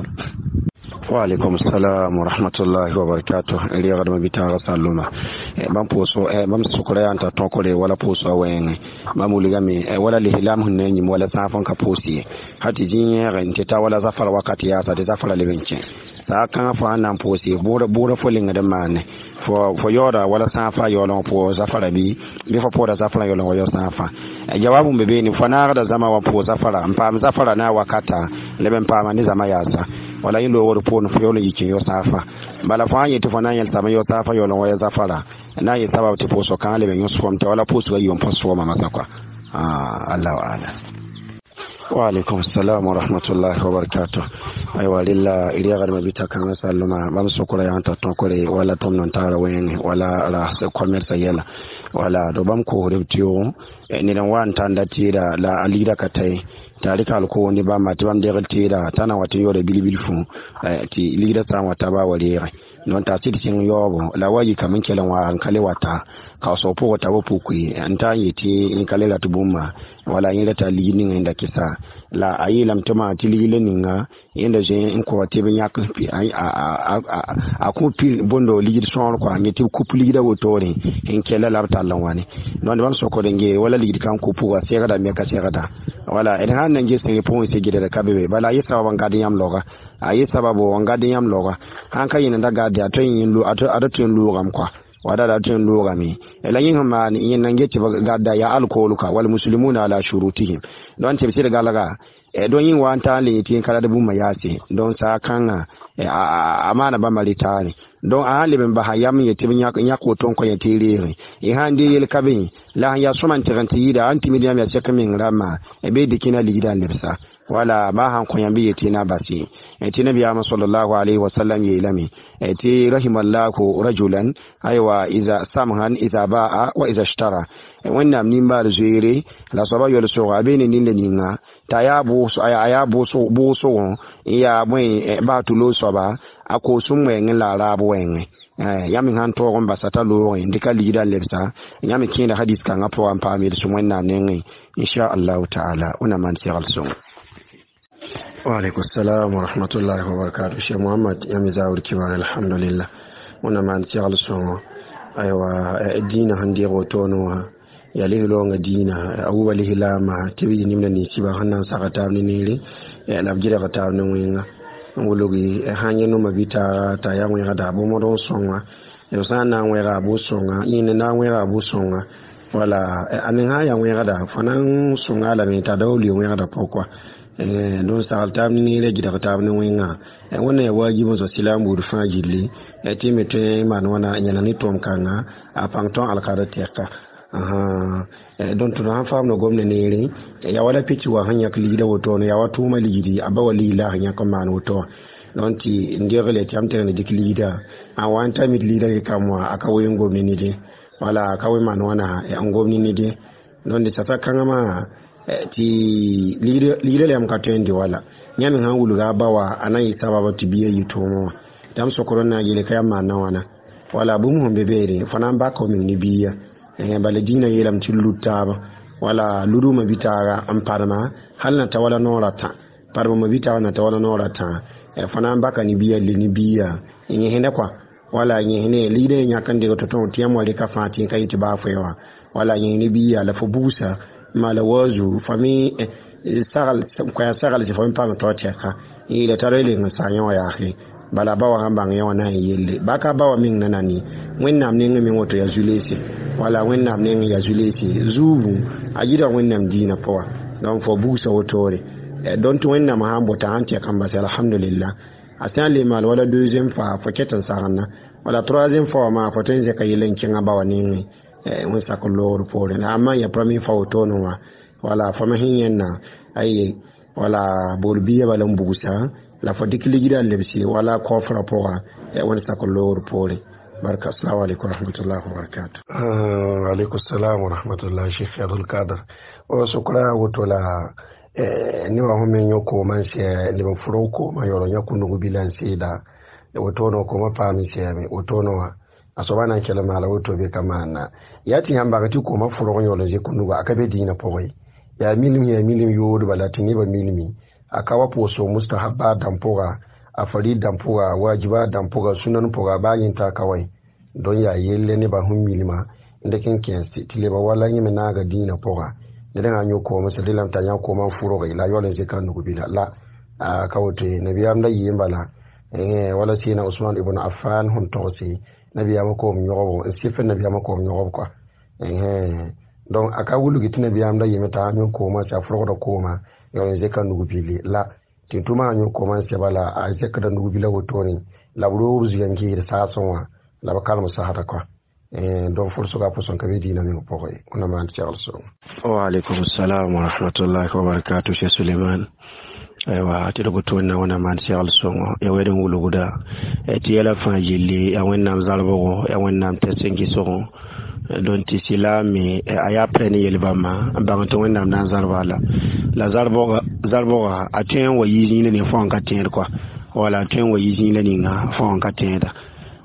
wa alaikum assalam wa rahmatullahi wa barakatuh ri ga dum bita salluma e bam poso e bam sukura anta tokore wala poso wen mamuli game e wala lihlam hunne nyim wala safon ka posi hati jinye ga nteta wala zafar wakati ya sa de zafara lebenche sa kan fa nan posi bora bora folin da mane fo fo yora wala safa yolon po zafara bi bi fo po da zafara yolon wayo safa e jawabu bebe ni fana da zama wa po zafara mpam zafara na wakata leben pama ni zama yasa wala yin lo wor po no fo yolon yike yo safa bala fa yin tifana yel sama yo safa yolon wayo zafara na yi sabab ti po so kan leben yo so mta wala po so yo po so ma masakwa ah Allah wa ala wa alaikum assalam wa rahmatullahi wa barakatuh ay walilla iliya garma bita kan sallama bam sokora yanta tokore wala tom non tara wen wala la commerce yela wala do bam ko rewtiyo ni dan wan tanda tira la alida katai tarika alko ni ba mati bam de tira tana wati yore bilbil fu ti lida sa wata ba wale non ta sidi sin yobo la wayi kaman kelan wa hankali wata ka so po wata wopu ku anta yiti in kalela tubuma wala yin ta liginin inda kisa la ayi lam tuma tiligile ninga inda je in ko wate bin yak a a a ko pi bondo ligid son ko anyeti ku ligida wotore in kela labta lan wani non bam so ko denge wala ligid kan ku pu wa sega da me ka sega da wala idan han nan je sai po sai gida da kabe bala yi sababan gadin yam loga ayi sababu wangadin yam loga han kai nan daga da to yin lu ato ato lu gam kwa wada da tun lugami elayin ma ni yin nan gece gadda ya alkoholuka wal muslimuna ala shurutihim don ce bisir galaga e don yin wanta le tin kala da bumma yase don sa kan amana ba malitani don a halibin ba hayam ya tibin ya ya koton ko ya tirire e hande yel kabin la ya suman tiranti da anti midiyam ya sekamin rama e be dikina ligida lebsa wala ba han ko yambi yetina basi eti nabi Muhammad sallallahu alaihi wasallam yi lami eti rahimallahu rajulan aywa iza samhan iza ba'a wa iza ishtara wannan nin ba zuire la saba yol so abeni nin le ninga tayabu so ayabu so bu so ya mwe ba tulo so ba ako sumwe ngin la rabu wen eh yami han to gon basata lo ndika lida lebsa yami kinda hadis kan apo am pa mi so wannan nen insha Allah ta'ala una man sigal so wa alaikum assalam wa rahmatullahi wa barakatuh Sheikh Muhammad ya mizawur kibar alhamdulillah muna man sigal so aywa dina handi gotono ya lihilo nga dina awuba lihilama tibi nimna ni siba hanan sakata ni nili ya labjira kata ni winga ngulugi hanye no mabita ta ya ngwe da bo modo songa yo sana ngwe ga bo songa ine na ngwe ga bo songa wala anin ha ya ngwe da fanan songa la ni ta dawli ngwe da pokwa don sa tam ni le gida tam ni winga wannan ya wajibi so silam bur fa jilli e timi to man wana nyana ni tom kanga a pangton alkada teka aha don to na fam no gomne ne ya wala pici wa hanya kli da woto no ya watu ma ligidi abawa lila hanya ko man woto don ti ndirele ti amtere ne dikli da a wanta mi lida ke kamwa aka wayin gomne ni de wala aka wayin man wana e an gomne ni de don di sasa kanga ma ti lida le am ka tendi wala nyamin hangulu ga bawa anayi sababa tibiye yitomo dam sokoro na gele kay ma na wana wala bu mu bebere fana ba ko min ni biya e bale dina yelam ci lutaba wala ludu ma bitara am parma hal na tawala norata parma ma bitara na tawala norata e fana ba ka ni biya le ni biya yin hene kwa wala yin hene lide nya kan de to to tiyamo de ka fati kai ti ba fewa wala yin ni biya la fo busa mala wazu fami sagal ko ya sagal ci fami pa to teka ile tarele ngasanyo ya akhi bala bawa hamba ngawa na yelle baka bawa min nanani wennam ne ngami woto ya zulesi wala wennam ne ya zulesi zubu ajira wennam dina poa don fo busa wotore don to wennam hambo ta anti kamba sai alhamdulillah asali mal wala deuxième fois fo ketan sarana wala troisième fois ma fo tenze kayilen kinga bawa ne won sakolor pore na amma ya premier fois wotono wa wala fo mahinyen na ay wala bolbiya balam bugusa la fa dikli gida lebsi wala kofra poa e won sakolor pore barka assalamu alaikum warahmatullahi wabarakatuh ah alaikum assalam warahmatullahi sheikh Abdul Qadir o sokra wotola eh ni wa homen yoko man se ni ba furo ko ma yoro nyakunu go bilansi da wotono ko ma pami se me wotono asobana kala mala woto be kamana yati yamba gati ko ma furo yoro je kunu go akabe dina pogoi ya milim ya milim yodo balatini ba milimi akawa poso mustahabba dampoga afari dampoga wajiba dampoga sunan poga bayin ta kawai don ya yelle ne ba hun milima inda kin kensi tileba wala yime na ga dina poga idan an yi ko masa dilam ta ya ko man furo ga ila yolen sai kan nubi da la akawote nabiyam da yin bala eh wala sina Usman ibn Affan hun tosi nabiyam ko mi yobo sifin nabiyam ko mi yobo kwa eh don aka wulu gitina biyam da yime ta an ko masa furo da koma yolen sai kan nubi la tintuma an ko man sai bala a sai kan nubi la wotoni laburo urzu yanki da sasonwa la bakal musahata kwa eh don furso ga fuson kabe dina ne ko koy kuna man ci also wa alaikum assalam wa rahmatullahi wa barakatuh Sheikh Suleiman aywa ti dogo to na wana man ci also ya wedin wulu guda e ti yala fa jilli ya wennam zalbo ya wennam tesengi so don ti silami aya preni yelbama ba to wennam nan zarbala la zarbo zarbo atien wa yini ne fon ka tin kwa wala atien wa yini ne nga fon ka tin da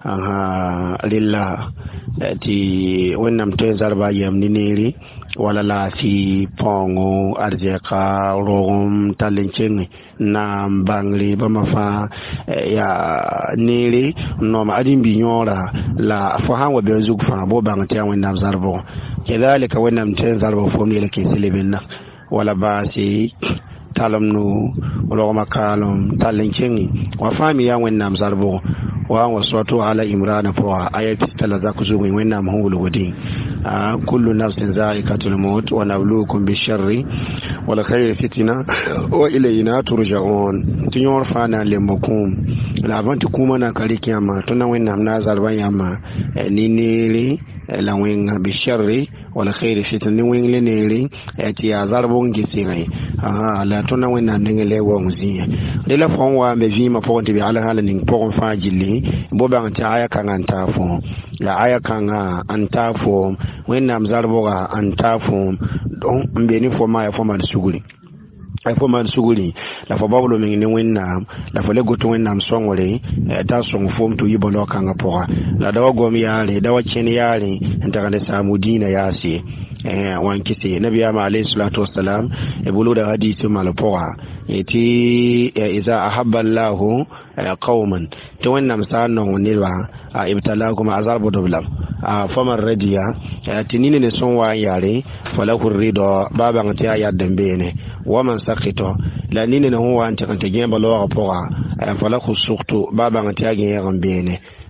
aha lillah ti wennam to zarba yam ni neri wala la fi pongo arjeka rom talencheng na bangli bamafa ya neri no ma adin bi nyora la fo hanwa be zug fa bo bang ti wennam zarbo kedalika wennam to zarbo fo mi le ke silibinna wala basi talamnu wala makalum talencheng wa fami ya wennam zarbo wa waswatu ala imran fa ayati talaza kuzumu wennam hulu wadi kullu nafsin za'iqatul maut wa nabluukum bisharri wal khayri fitna wa ilayna turja'un tinyor fana lembakum la banti kuma na kali kiyama tuna wennam na zarban yama ni nili la wenga bisharri wal khayri fitna ni wengle nili ati ya zarbon gisingai aha la tuna wennam ngele wa muziya lela fon wa be vima ponti bi ala hala ning pon fa jilli bo ban ta aya kan antafo la aya kan antafo wennam zarboga antafo don mbeni fo ma ya fo ma suguri ay fo ma suguri la fo bawlo min ni wennam la fo lego to wennam songole ta song fo to yibolo kan poa la dawa gom yaale dawa chen yaale ntaka samu dina yasi eh wan kisi nabi ama alayhi salatu wassalam e bulu da hadisi malpoa eti iza ahabba allah qauman to wennam sanon nilwa ibtalakum azabu dublam famar radiya tinini ne son wa yare falahu rido baba ngati ya dambe ne waman sakito la nini ne huwa anta kan tege balo poa falahu suqtu baba ngati ya gambe ne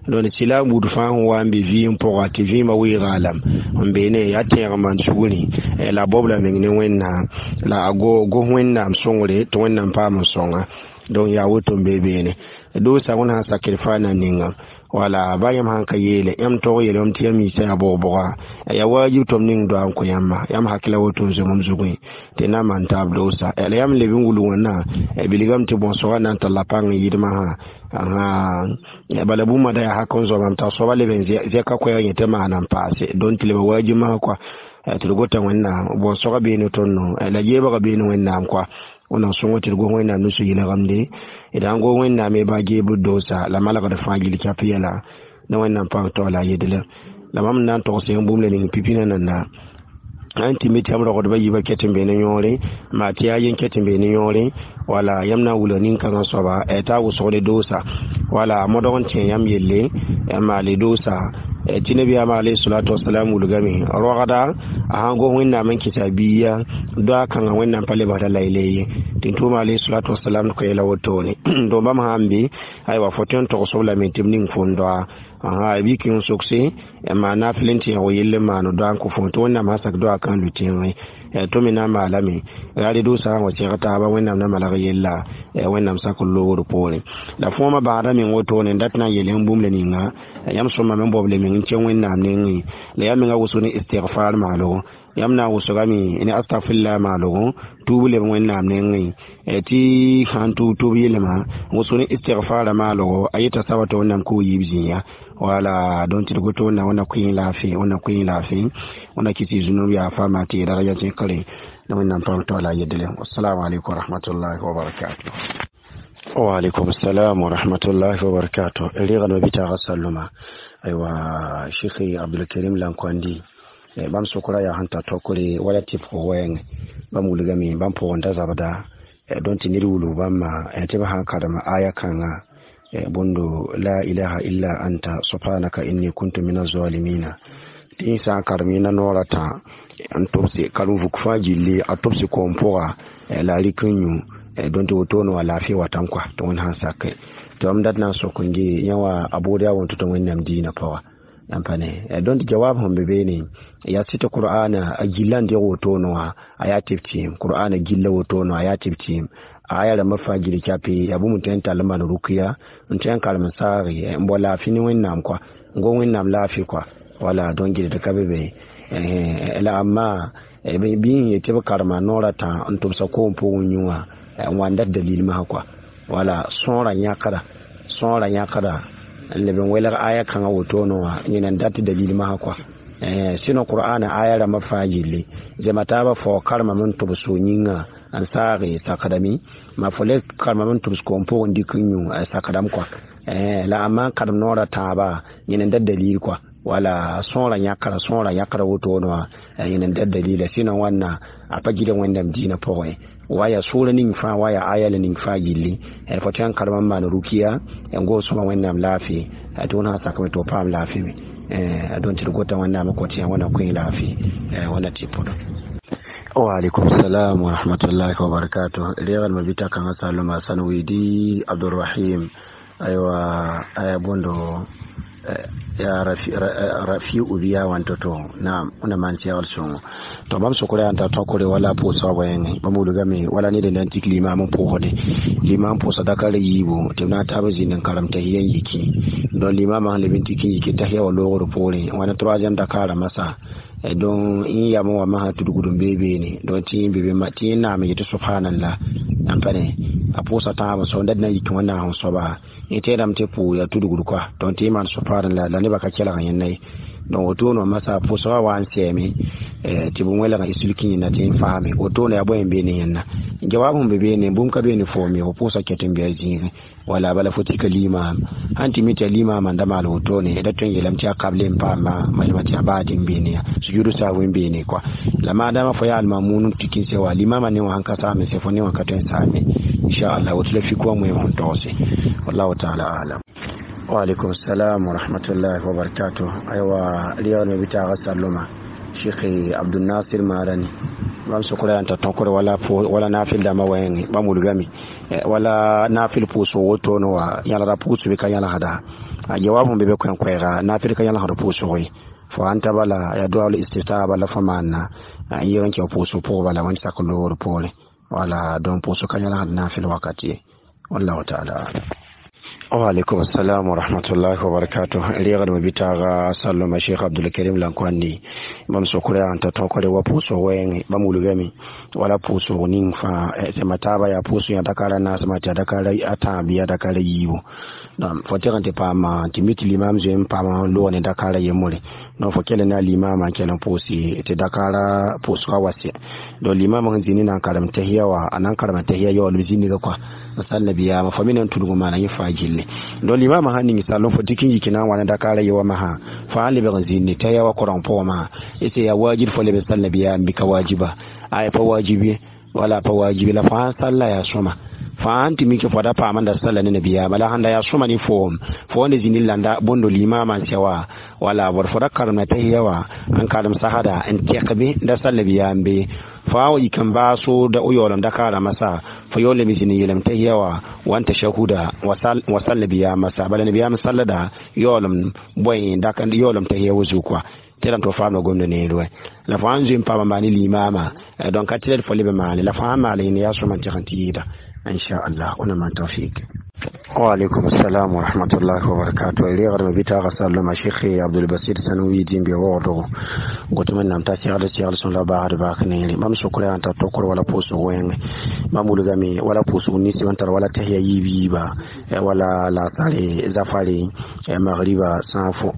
don sila budu fa wa mbi vi mpoga ti vi ma wi galam mbe ne ya te man suguni la bobla min ne wenna la ago go wenna songore to wenna pa mo songa don ya woto bebe ne do sa wona sacrifice na ninga wala bayam hanka yele yam to yele on tiyami sai aboboga ya waju tom ning do an ko yamma yam hakila woto zo mum zugui te na man tablo sa ele yam le bingulu wana e biligam te bon so wana ta lapang yidma ha aha ya balabu ma da hakon zo mam ta so bale ben zai ka ko yete ma nan passe don tile waju ma kwa tilgota wanna bon so ga be no tonno la jeba ga be no wanna kwa ona songo tilgo wanna nusu yila gamde idan go wanna me ba ge buddosa la malaka da fagili kapiyala na wanna pa to la yedele la mam nan to se mbumle ni pipina nan na anti meti amro ko bayi ba ketimbe ne yore ma tiya yin ketimbe ne yore wala yamna wulanin kan soba e ta wuso de dosa wala modon tin yam yelle ma le dosa e tinabi ama alayhi salatu wassalam ulugami rogada ahango winna man kitabiya do kan winna pale ba da laileye tin to ma alayhi salatu wassalam ko yela woto ne do bam hambi ay wa foton to so la min timning fondo aha bi kin sokse e ma na flenti o yelle ma no do an ko fonto na masak do kan lutin e to mina malami radi do sa wa cerata ba winna na malaga yella e winna sakullo woro pole la foma ba da min woto ne datna yele mbumle ni nga yam so ma men boble min chen winna ne le yam nga wusuni istighfar malo yam na wusugami ni astaghfirullah malo tubule winna ne e ti hantu tubile ma wusuni istighfar malo ayita sabato wannan ko yibziya wala don tilgoto na wana kuin lafi wana kuin lafi wana kiti zunubi ya fama ti daraja tin kare na wannan farto la yedele assalamu alaikum warahmatullahi wabarakatuh wa alaikum assalam warahmatullahi wabarakatuh iliga no bita sallama aiwa shekhi abdul karim lankwandi bam sokora ya hanta tokore wala tipo wen bam ulugami bam po wanda zabada don tiniri wulu bam e tiba hanka da ma aya kanga bondo la ilaha illa anta subhanaka inni kuntu minaz zalimina tin sa karmina norata antopse karuvu kufajili atopse kompora la likunyu don to tono wala fi watankwa to won hansa kai to am dat na so kungi yawa aboda won to wannan dina pawa ampane don jawab hon bebe ne ya sita qur'ana agilan de wotono ayatif team qur'ana gilla wotono ayatif team aya da mafagiri kafe abu mutun talama da rukiya mutun kalman sari mbola fini wannan kwa ngon wannan lafi kwa wala don gida da kabebe eh la amma bin yete ba karma norata antum sako mpo nyuwa wanda dalil ma kwa wala sonra nyakara sonra nyakara leben wala aya kan wotono yinan dati dalil ma kwa eh sino qur'ana aya da mafagili jamata ba fo karma mun to so nyinga an sare sakadami ma fole kalmaman tubs kompo ndi kunyu sakadam kwa eh la amma kadam nora taba yin da dalili kwa wala sonra yakara sonra yakara woto no yin da dalili sinan wannan a fagidan wannan dina powe waya sura nin fa waya ayala nin fa gilli e fotan kalman ma rukiya en go so wannan lafi to na saka to pam lafi eh adon tirgota wannan makoti wannan kuin lafi eh wannan tipo wa alaikum salam wa rahmatullahi wa barakatuh regal mabita kan salama sanwidi abdurrahim aywa ayabondo ya rafi rafi ubiya wantoto na una manti also to bam sokore anta to kore wala po sawa yen bamudu game wala ni da lantik limam po hode limam po sadaka re yibo tibna tabazi nan karamta hiyan yiki don limam han lebin tiki yiki tahya wa logoro pore wana troisième dakara masa don in ya mu wa maha tudugudun bebe ne don tin bebe ma tin na mai ta subhanallah amfane a posa ta ba so dan yi wannan han so ba ite da mte pu ya tudugudu kwa don tin man subhanallah la ne baka kila kan yanai don wato no masa posa wa an seme eh tibun wala ga isulki na tin fahame wato ne abo en be ne yanna jawabun bebe ne bum ka be ne fomi o posa ketin be jin wala bala futi kalima anti mita lima man da mal wato ne da tun yelam ta kable mpa ma mai mata badin be ne sujudu sa wembe ne kwa lama da mafa ya almamun tikin sewa limama ne wa hanka sa me sefo ne wa katen sa me insha Allah wa tulafi kuwa mu yon tose wallahu ta'ala alam wa alaikum assalam wa rahmatullahi wa barakatuh aywa liya ne bita gasalluma Sheikh Abdul Nasir Marani bam sokora anta tonkore wala wala nafil da mawayen ba mu lugami wala nafil puso woto no wa yala da puso be kan yala hada a jawabun bebe kwen kwera na firka yana har puso wai fo anta bala ya du'a al-istita bala famana yi ranke puso po bala wani sakulo pole wala don puso kanyala na fil wakati wallahu ta'ala. Wa alaikum assalam wa rahmatullahi wa barakatuh. Riga da mabita ga sallama Sheikh Abdul Karim Lankwani mam sokure anta tokore wa puso wen bamulugami wala puso ninfa se mataba ya puso ya dakara na sama ta dakara ata biya dakara yiwo dam fotira te pama timiti limam je pama lo ne dakara yemure no fokele na limama kenan pusi te dakara puso wasi do limama hanzini na karam tahiyawa anan karam tahiya yo luzini ga kwa sallabiya mafaminan tudugo mana yi fajille do limama hanin misalon fo dikin yikina wana dakara yawa maha fa ali bi zinni tayawa quran po ma ise ya wajib fo lebe sallabiya bi ka wajiba ay fa wajibi wala fa wajibi la fa salla ya suma fa anti miki foda pa amanda salla ne biya bala handa ya suma ni fo fo ne zinil landa bondo limama sewa wala bor foda karna tayawa an kalam sahada an tiqbi da sallabiya be fawo ikan ba so da uyolam da kara masa fa yole mizini yelam tahiyawa wanta shahuda wasal wasal biya masa bala biya masallada yolam boy da kan yolam tahiyawa zukwa telam to fama gomna ne ruwa la fa anjim pa mani limama donc atel fo libe mali la fa mali ne yaso man tikhantida insha Allah ona man tawfik. Wa alaikum assalam wa rahmatullahi wa barakatuh. Riga da mabita ga sallama Sheikh Abdul Basit Sanawi Jimbe wodo gotumen nam ta Sheikh da Sheikh sun la ba da ba kane mam sukura anta tokor wala poso wen mamulu gami wala poso ni si wantar wala tahya yibi ba wala la sare zafare maghriba sanfo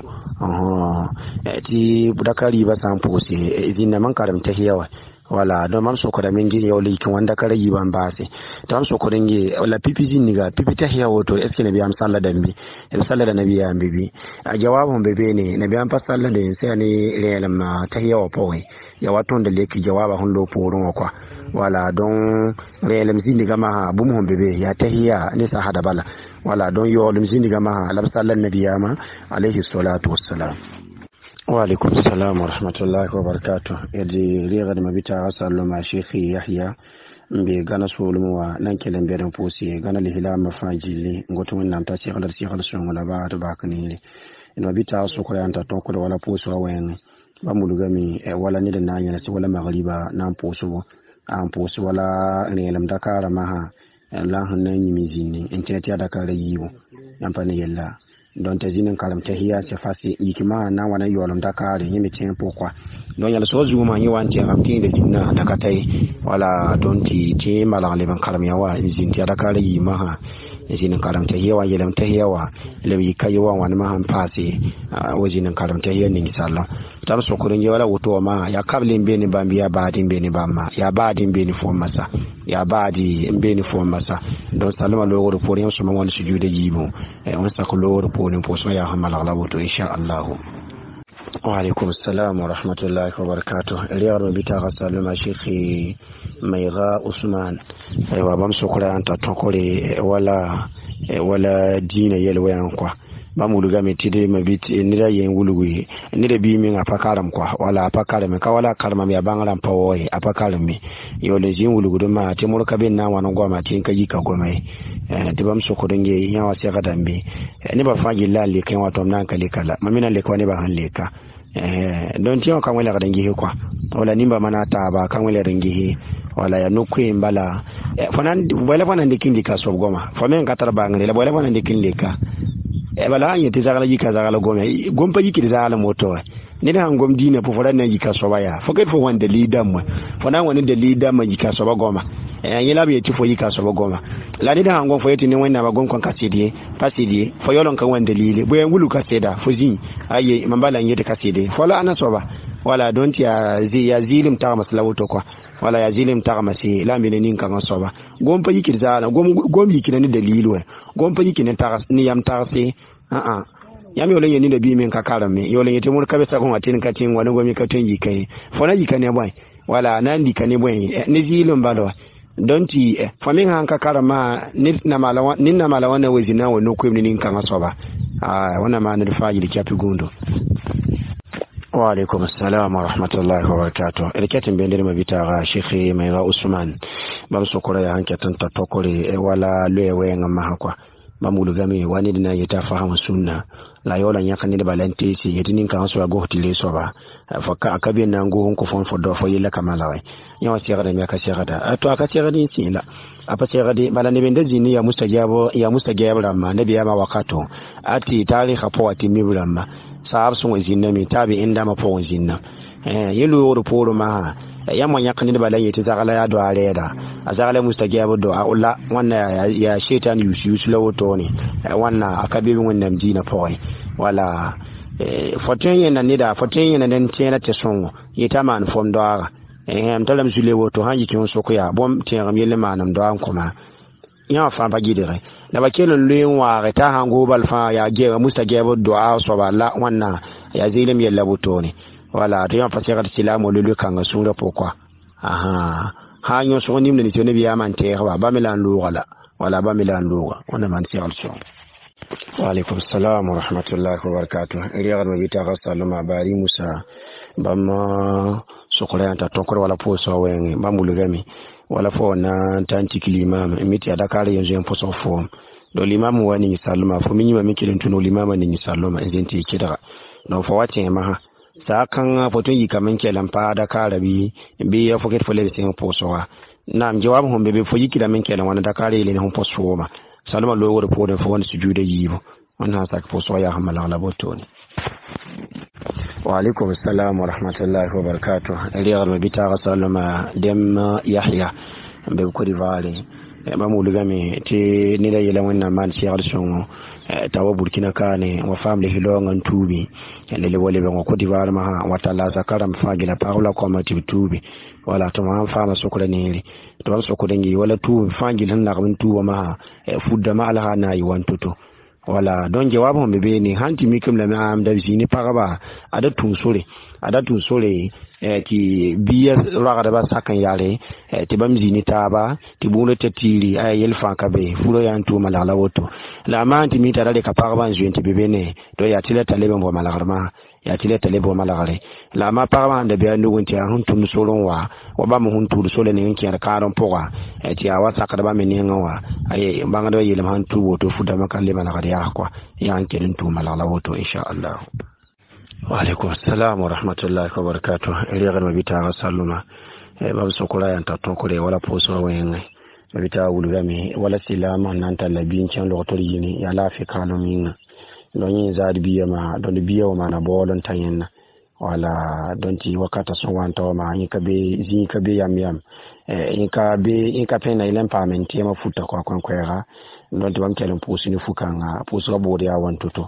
uh ti budakari ba sanfo se izinna man karam tahyawa wala don mam sokora min gini yawli kin wanda kare yiban base to mam sokorin ge wala pipi jinni ga pipi tahiya woto eske nabi am sallallahu dambi e sallallahu nabi am bibi a jawabun bebe ne nabi am sallallahu da sai ne relam tahiya wa powe ya waton da leki jawaba hun lo porun kwa wala don relam jinni ga ma bum hon bebe ya tahiya ne sa hada bala wala don yo lim jinni ga ma lam sallallahu nabi ma alaihi salatu wassalam. Wa alaikum salam wa rahmatullahi wa barakatuh. Yadi riga da mabita sallama Sheikh Yahya mbe gana solum wa nan kelen beren posi gana lihila mafajili ngoto wannan ta Sheikh Dar Sheikh Sun wala ba da bakani in mabita so ko yanta to ko wala posi wa wen ba mu lugami wala ni da nanya sai wala maghriba nan posi an posi wala ne lam dakara maha Allah hanan yi mizini in ta ta dakara yiwo amfani yalla don ta zinin kalam tahiya se fasi ikima na wana yolom dakare yimi tempo kwa don yalla so zuma yi wanti amtin da zinna dakatai wala don ti ti malang le ban kalam yawa izin ti dakare yi maha izin kalam tahiya wa yelam tahiya wa lewi kayo wa ma han fasi wajin kalam tahiya ni sallam tam so kurin wala wuto ma ya kablin beni bambiya badin beni bamma ya badin beni fo masa ya badi beni fo masa don salama lo woro por yam so ma won sujude yibo e on sa ko lo woro por ni poso ya hamala la wuto insha Allah. Wa alaikum assalam wa rahmatullahi wa barakatuh. Riyadu bita salama Sheikh Maiga Usman e wa bam sokora anta tokore wala wala dina yelwayan kwa bamu luga metide mabiti nira yen wulugu nira bi min apakaram kwa wala apakaram ka wala karma mi abangala pawoy apakaram mi yo le jin wulugu ma te murka bin na wanan goma tin ka yika gomai eh te bam sokoringe yawa sai ga dambe ni ba fagi lalle kai wato nan kale kala mamina le kwani ba han leka eh don tiyo kan wala ga dangi kwa wala nimba mana ta ba kan wala ringihi wala ya nukwe mbala fanan wala fanan dikindi ka so goma famen ka tarba ngale wala fanan dikindi ka e bala anye te zagala yika zagala goma gompa yiki zagala moto ni da ngom dina po fodan yika so baya foket fo wande leader mo fodan wani da leader ma yika so ba goma e yela bi ti fo yika so ba goma la ni da ngom fo yeti ni wonna ba gon kon kasidi pasidi fo yolon kan wande lile bo en wulu kaseda fo zin aye mambala yete kasidi fo la ana so ba wala don ti ya zi ya zilim ta maslawto kwa wala ya zilim ta masi lambine nin kan so ba gompa yiki zagala gom gom yiki ni dalilu gompa yiki ni ta ni yam ta se a a yami yolen yeni da bi min ka karame yolen yete mur kabe sakon atin katin wani gomi ka tunji kai fona yi kane boy wala nan di kane boy ni zilum balo donti famin han ka karama ni na malawa ni na malawa na wezina wono ko ni kan asoba ah wana ma na faji kapi gundo. Wa alaikum assalam wa rahmatullahi wa barakatuh. Ilketin bendere mabita ga Sheikh Maiga Usman bam sokora ya hanke tan tokore wala lewe ngama hakwa mamulu game wani dina yeta fahamu sunna la yola nyaka ni balante si yetinin kan so go hotile so ba fakka akabe na ngo hon ko fon fodo fo yilla kamala wai nyawa sigada me ka sigada ato aka sigada ni sila apa sigada bala ne bende zini ya mustajabo ya mustajabo ramma nabi ya ma wakato ati tarikh po ati mibramma sahab sun zinna mi tabi inda ma po zinna eh yelo woro poro ma ya mo nyaka ni bala yeti zagala ya do aleda azagala mustajabo do Allah wannan ya shaitan yusu yusu lawoto ne wannan akabe wannan jina poi wala foten yana nida foten yana den tena te songo yita man fom doara eh am talam zule woto hanji ton sokoya bom tiram yele manam do an koma ya fa ba gidire na ba kelo luyin wa ta hango bal fa ya ge mustajabo do a so bala wannan ya zilim yalla boto ne wala to ya fa sigar silamu lulu kan sura pokwa aha hanyo so ni mne tone biya man te ba ba milan lugala wala ba milan luga wannan man sigal so. Wa alaikum assalam wa rahmatullahi wa barakatuh. Iriya ga bita ga sallama bari Musa bamma sokora ta tokor wala poso wen bamulu gami wala fo na tanti kilimam miti adakare yanzu en poso fo do limam wani sallama fo minyi ma mikilin tuno limama ni sallama enzenti kidara no fo wati ma sa kan foto yi kaman kelan pa adakare bi bi ya foket fo le sen poso wa nam jawab hombe be fo yi kilamen kelan wana dakare ile ne hon poso ma salama lo wor po de fo won sujude yibo wannan sak poso ya hamala la botoni. Wa alaikum assalam wa rahmatullahi wa barakatuh. Iriya ga bita ga sallama dem Yahya be ko divale ba mu lugame te ni da yela wannan man shi har son tawa Burkina kane wa famle hilongan tubi lele wole be ko divale ma wata la zakaram fagila paula ko ma tubi wala to ma fama sokura ni to sokura ngi wala tubi fagila na ga tuba ma fudda ma ala na yi wantoto wala don jawabu me be ni hanti mikim la am da zini paraba ada tunsore ada tunsore eh ki biya raga da ba sakan yare eh ti bam zini taba ti bulo tetiri ay yel fanka be fulo yantu malala woto la manti mi tara de ka paraba nzwenti be bene to ya tile talebe mbo malagarma ya tile talebe mbo malagare la ma paraba da be ndu wonti an tun solon wa wa ba mu huntu sole ne yanki karon poga eh ti awa sakada ba meni ngawa ay banga do yel man tu woto fuda makalle malagare ya kwa yanki din tu malala woto insha Allah. Wa alaikum assalam wa rahmatullahi wa barakatuh. Iriya ga mabita ga salluma e babu sokora yan ta tokore wala poso wenga mabita wulugami wala silama nan talabin can lokatori yini ya lafi kalumin don yin zadi biya ma don biya ma na bolon tayin wala don ti wakata son wanta ma yin ka be zin ka be yam yam e yin ka be yin ka pena ilen pamenti ma futa kwa kwa kwera don ti wamkelen posi ni fukanga poso bodi ya wantoto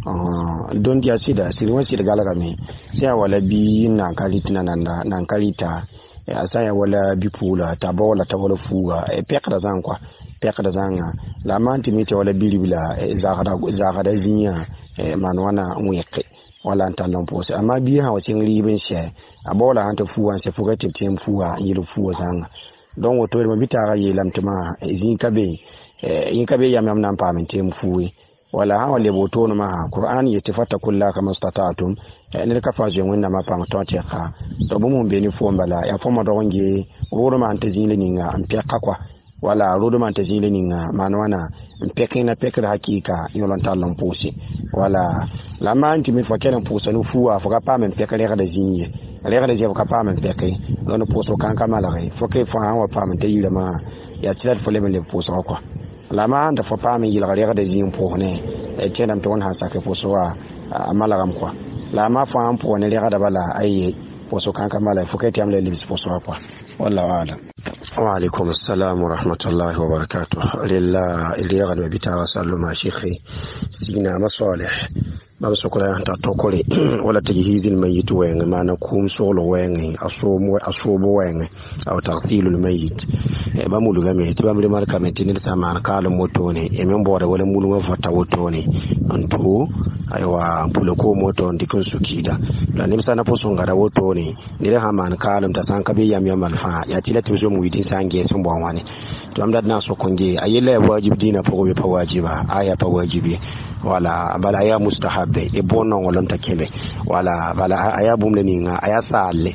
Uh, don dia sida silwa sida galaga me sai wala bi na kalitina nanda nan kalita ya sai wala bi pula tabola tabola fuga e pekda zankwa pekda zanga la manti mite wala bilibila e zagada zagada zinya e manwana mweke wala antalon pose amma bi ha wacin ribin she abola hanta fuwa se fuga tiptem fuwa yilu fuwa zanga don woto ma bitara yelamtuma e zin kabe e yin kabe yamam nan pamentem fuwe wala hawa le botono ma Qur'an yetifata kulla kama stata'tum ne ka faje wonna ma pang to ka to bu mun beni fo mbala ya fo ma do nge wuro ma antazile ninga ampeka kwa wala rudo ma antazile ninga manwana mpeka ina peka hakika yolon talon pusi wala la manti mi fakela pusa no fuwa fo ka pa men peka le ga da zinye le ga da je ka pa men peka no puso kan kamala ga fo ke fo hawa pa men tayila ma ya tilat fo le men le puso kwa lama da fa pami yila gari da jin po ne e kenan to wannan sake fosowa amalagam kwa lama fa am po ne le da bala ai foso kan kamala fukati am le libis fosowa kwa wallahi ala. Wa alaikum assalam wa rahmatullahi wa barakatuh. Lillah iliya ga bita sallama shekhi sigina masalih ba su kula ta tokore wala tajhizil mayyit wa yang mana kum solo weng asomo asobo weng aw taqtilul mayyit e ba mulu game ti ba mulu marka metin ta man kala moto ne e men bore wala mulu wa fata woto ne antu aywa pulo ko moto ndikon sukida la ne sana poso ngara woto ne ni ha man kala ta san kabe yam yam alfa ya tilati zo mu widin sange sun bo wani to am dadna so konge ayela wajib dina fa gobe fa wajiba aya fa wajibi wala bala ya mustahabbe e bonno ngolon takele wala bala aya bumle ninga aya salle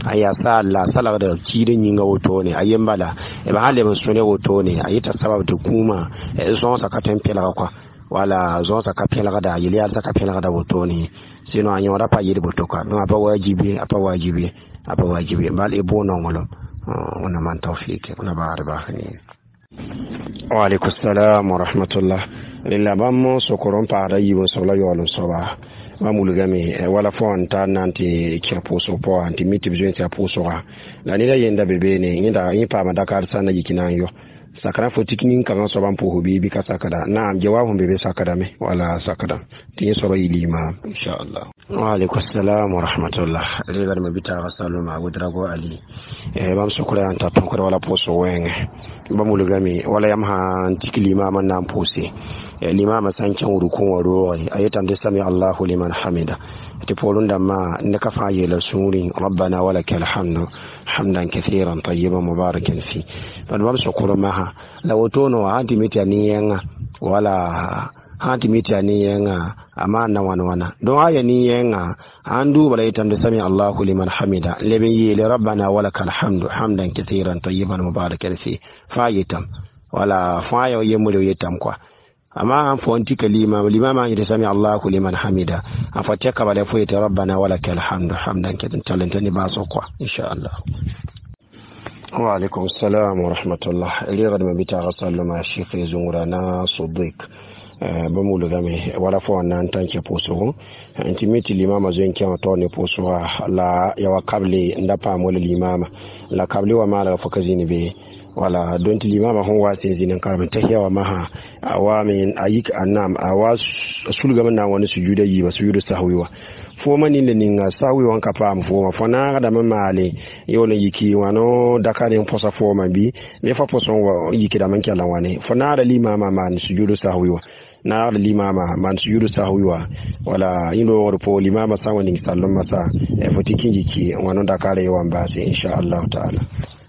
aya sala sala da kidin yin woto ne ayen bala e ba hale so ne woto ne ayita sabab to kuma e zo saka tempela kwa wala zo saka pela da yili al saka pela da woto ne sino anyo ra pa yiri botoka no apa wajibi apa wajibi apa wajibi bal e bono ngolo ona man tawfik ona barba ni wa alaikum assalam wa rahmatullah lilla bammo sokoron pa da yibo sola yolo soba mamulu game wala fo anta nanti kirposo po anti miti bizwen ti aposo la ni da yenda bebe ne yenda yin pa madakar sana yikinan yo sakara fo tikinin kan so ban po hobi bi ka sakada na jawabun bebe sakada me wala sakada ti so yi lima insha Allah wa alaikum assalam wa rahmatullah rigar ma bita rasalu ma gudrago ali e bam sokura anta ton ko wala poso wenge bamulu game wala yamha tikilima man nan pose limama sancan rukun waro ayatan da sami Allahu liman hamida ti polun da ma inda ka faye la suri rabbana walakal hamdu hamdan kathiran tayyiban mubarakan fi bal bam shukuru maha lawoto no anti mitani yanga wala anti mitani yanga amana wana wana don aya ni yanga andu bala ayatan da sami Allahu liman hamida lebe yi li rabbana walakal hamdu hamdan kathiran tayyiban mubarakan fi fayitam wala fayo yemule yetam kwa amma an fonti kalima limama ya sami Allahu liman hamida an fatte ka bale foyi ta rabbana walakal hamdu hamdan kidan talantani ba so kwa insha Allah wa alaikum assalam wa rahmatullah ali gadma bita sallama sheikh zungura na sadiq ba mu luga me wala fo nan tanke poso intimate limama zo yanke to ne poso la ya wa kable ndapa mo limama la kable wa mala fo kazini be wala don limama hon wasin zinin karbin tahiyawa maha awamin ayik annam awas sulgaban na wani sujuda yi ba sujudu sahwiwa fo mani le ninga sahwiwa ka pam fo ma fona da mamale yole yiki wano dakare posa fo ma bi me fa poson wa yiki da man kala wane fona da limama man sujudu sahwiwa na da limama man sujudu sahwiwa wala yino wor po limama sawani sallon masa e fotikin yiki wano dakare yawan ba sai insha Allah ta'ala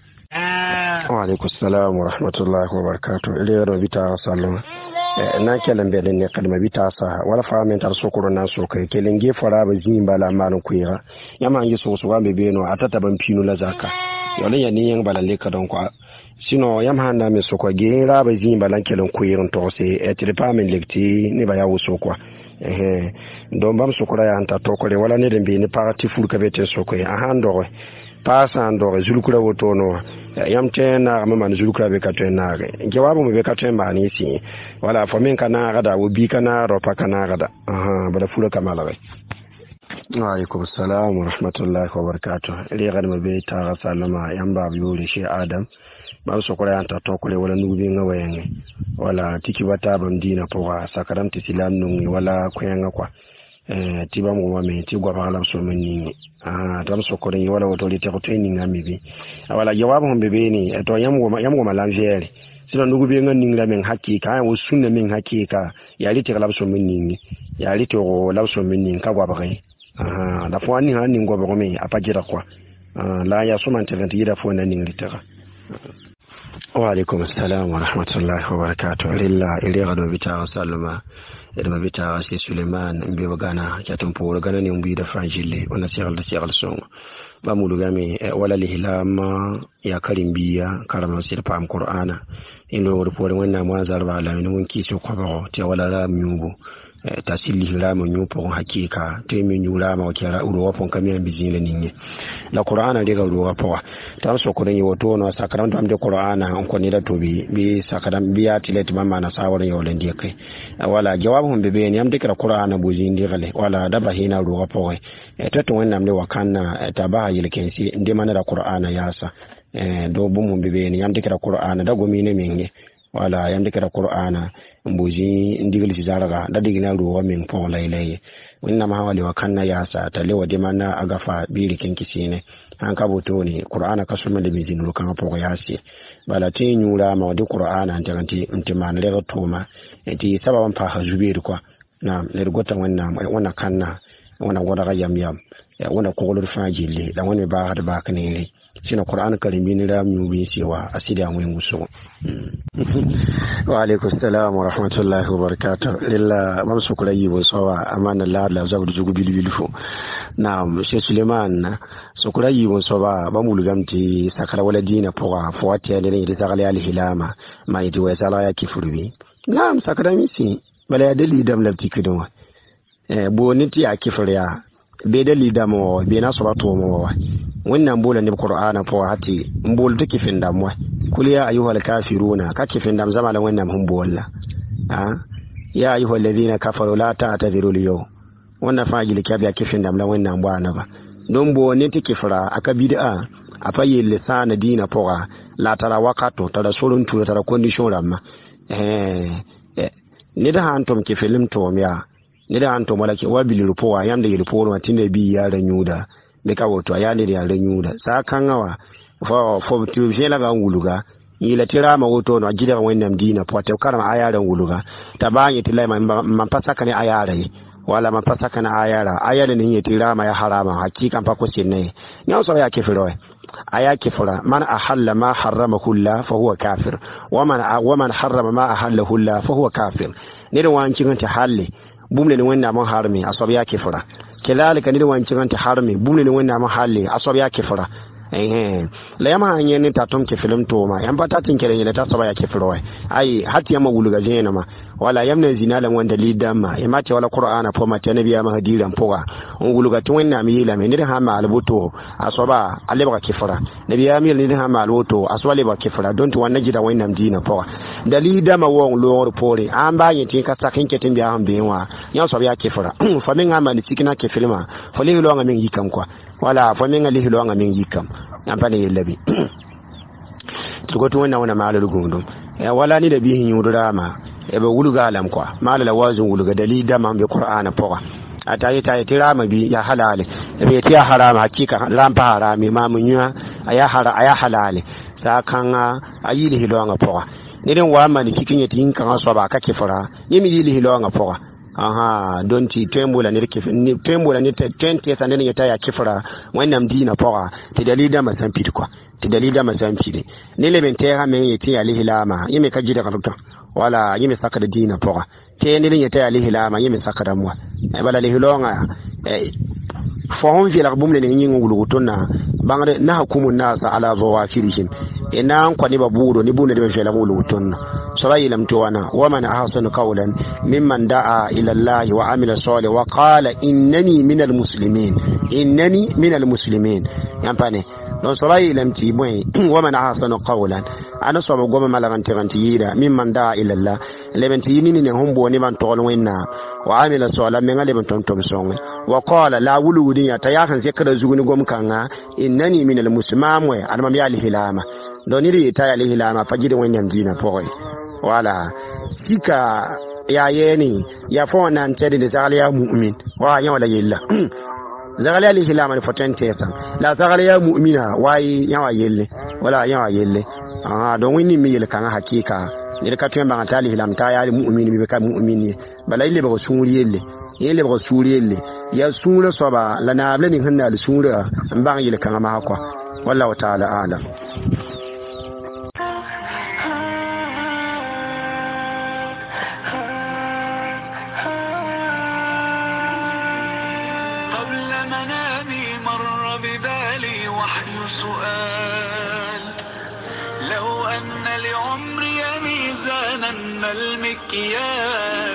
wa alaikum assalam wa rahmatullahi wa barakatuh ile yaro bita sallama na kelan be ne kalma bita sa wala fa men tar sokoro na so kai kelen ge fara ba zin bala man kuira yama yi so so wa be be no atata ban pinu la zaka yole ya ni yang bala le ka don kwa sino yam handa me so ko ge ra ba zin bala kelen kuiron to se e tripa men lekti ni ba ya wo so kwa eh don bam sokora ya anta to ko le wala ne de be ni parti fur ka bete so ko a hando pasa ndo zulukura wotono yamte na mama zulukura be katena jawabu me be katena ni si wala famin kana gada wobi kana ropa kana gada aha bada fura kamala bai wa alaikum assalam wa rahmatullahi wa barakatuh ile gadma be ta sallama yamba biyo shi adam ba so kora anta to kole wala nubi ngawayen wala tiki bata bam dina powa sakaram tisilam nungi wala kuyanga kwa eh tiba mo mame ti gwa bala so menni ah tam so ko ni wala woto li te ko training amibi wala jawabu mo bebe ni to yamgo yamgo malanjere sino ndugu be ngani ngla men hakika wo sunna men hakika ya li te kala so menni ya li to la so menni ka gwa bagai ah da fo ani hani ngo ba me apajira kwa ah la ya so man te gira fo na ningi tera wa alaikum assalam wa rahmatullahi wa barakatuh lillahi ili gado bita sallama da bita sai Suleiman mbe bagana ya tumpo gana ne mbi da fragile ona siral da siral son ba mu lugame wala lihlama ya karimbiya karama sir pam qur'ana ino report wannan ma zarba la mun ki so ko ba te wala la myugo tasili hilama nyupo hakika temi nyulama wakira uro wapo kamia bizile ninye la qur'ana diga uro wapo tam so ko ni woto no sakaram tam de qur'ana on ko ni da tobi bi sakaram biya tilet mama na sawara yolen die kai wala jawabu be be ni am dikra qur'ana buji ndigale wala daba hina uro wapo e tato wannan ne wakanna tabaha yilkensi ndi mana da qur'ana yasa e do bumu be be ni am dikra qur'ana da gomi ne minge wala yam dikra qur'ana mbuji ndigal ci zaraga da digina ruwa min pon laylay winna ma wali wa kanna ya sa tale wadi manna agafa biri kinkisine an ka boto ni qur'ana kasuma da bizin rukan pon ya si bala tin nyura ma wadi qur'ana antanti intimana le toma eti sababan fa hazubir kwa na le gota wannan wannan kanna wannan goda ga yam yam wanda kogolor fajille da wani ba har ba kanere sina Qur'an karim bin ram yubi sewa asida mu muso wa alaikum assalam wa rahmatullahi wa barakatuh lilla mam sukura yibo sawa amana la la zabdu jugu bilbilfo na Sheikh Suleiman sukura yibo sawa ba mulgamti sakara wala dina poa fawati ya ne sakala al hilama ma yidi wa sala ya kifurbi na sakara misi bala ya dali dam labti kidon eh bo niti ya kifriya be dali dam o be na sobato mo wannan bola ne Qur'ana po hati mbol take finda mo kul ya ayyuhal kafiruna kake finda zama da wannan humbo walla ha ya ayyuhal ladina kafaru la ta'tadiru al-yawm wannan fa'il kabi ya finda da wannan bwana ba don bo ne take fara aka bid'a a fayi lisana dina poa la tara wakato tara surun tu tara condition ramma eh ni da hantom ke film to miya ni da hantom wala ke wabili rupoa yanda yiliporo tinde bi ya ranyuda be ka woto ayani ya renyuda sa kangawa fo fo tu jela ga nguluga ila tirama woto no ajira wannan dina pote karama ayara nguluga tabanyi tilai man pasaka ne ayara wala man pasaka na ayara ayara ne yi tirama ya harama hakika mpako sinne nyaso ya kifiro aya kifira man ahalla ma harrama kullu fa huwa kafir wa man wa man harrama ma ahalla kullu fa huwa kafir ne da wancin ta halle bumle ne wannan man harmi asabi ya kifira kelalika ni wancin anta harmi bumle ne wannan mahalli asob ya kifira eh la yama hanye ni tatom ke film to ma yan bata tin kere ne ta soba ya kifiro ai hati yama wuluga jena ma wala yamna zina lan wanda lidama ya mate wala qur'ana po mate nabiya ma hadiran poga on wuluga tun wannan mi yila me ni ha ma albuto asoba aleba kifira nabiya mi ni ha ma albuto aswale ba kifira don to wannan gida wannan dina poga dalidama won lor pore an ba yin tin ka sakin ke tin biya han bewa yan soba ya kifira fa min ha ma ni cikina ke filma fa li lo ngamin yikam kwa wala fa min ali lo ngamin yikam amfani yallabi tugoto wannan wannan malar gundum ya wala ni da bihin yurama e be wuluga alam kwa malala wazun wuluga dalida ma be qur'ana poga atayi tayi tirama bi ya halale e be tiya harama hakika lampa harami ma munya aya hara aya halale sakanga ayili hilonga poga nidin wa mani cikin yatin kan so ba kake fara yimi yili hilonga poga aha donti tembola ne ke ni tembola ne tente sanin ya taya kifra wannan dina poga ti dalida masan fitkwa ti dalida masan fide ne le bente ha men yati alihi lama yimi kaji da kalukta wala yimi saka da dina poga ke ne ya taya alihi lama yimi saka da muwa e bala lihi longa e fahon fi laqbum le yin ngulugutuna bangare na hukumun nasa ala zawafirihim ina kwani baburo ni bune de fela ngulugutuna sabai lam tuwana wa man ahsanu qawlan mimman da'a ila Allah wa amila salih wa qala innani minal muslimin innani minal muslimin yampane don sabai lam ti boy wa man ahsanu qawlan ana so goma malagan tiranti yida mimman da'a ila Allah lebenti yini ne hombo ni ban tol wenna wa amila salih men ngale ban tom tom songa wa qala la wuludin ya tayakan sai kada zuguni gom kanga innani minal muslimin almam ya hilama don iri ta ya hilama fagide wannan dina poy wala sika ya yeni ya fo nan tede de zaliya mu'min wa ya wala yilla zaliya li hilama ni foten tesa la zaliya mu'mina wai ya wa yelle wala ya wa yelle ah don wini mi yel kan hakika ni ka tuyan ban tali hilam ta ya mu'min mi ka mu'min bala ile ba suri yelle yelle ba suri yelle ya sura soba la na abla ni hanna sura ban yel kan ma hakwa wallahu ta'ala alam المكيال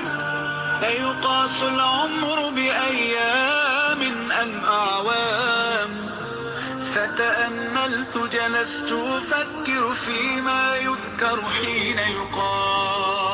فيقاس العمر بأيام أم أعوام فتأملت جلست أفكر فيما يذكر حين يقال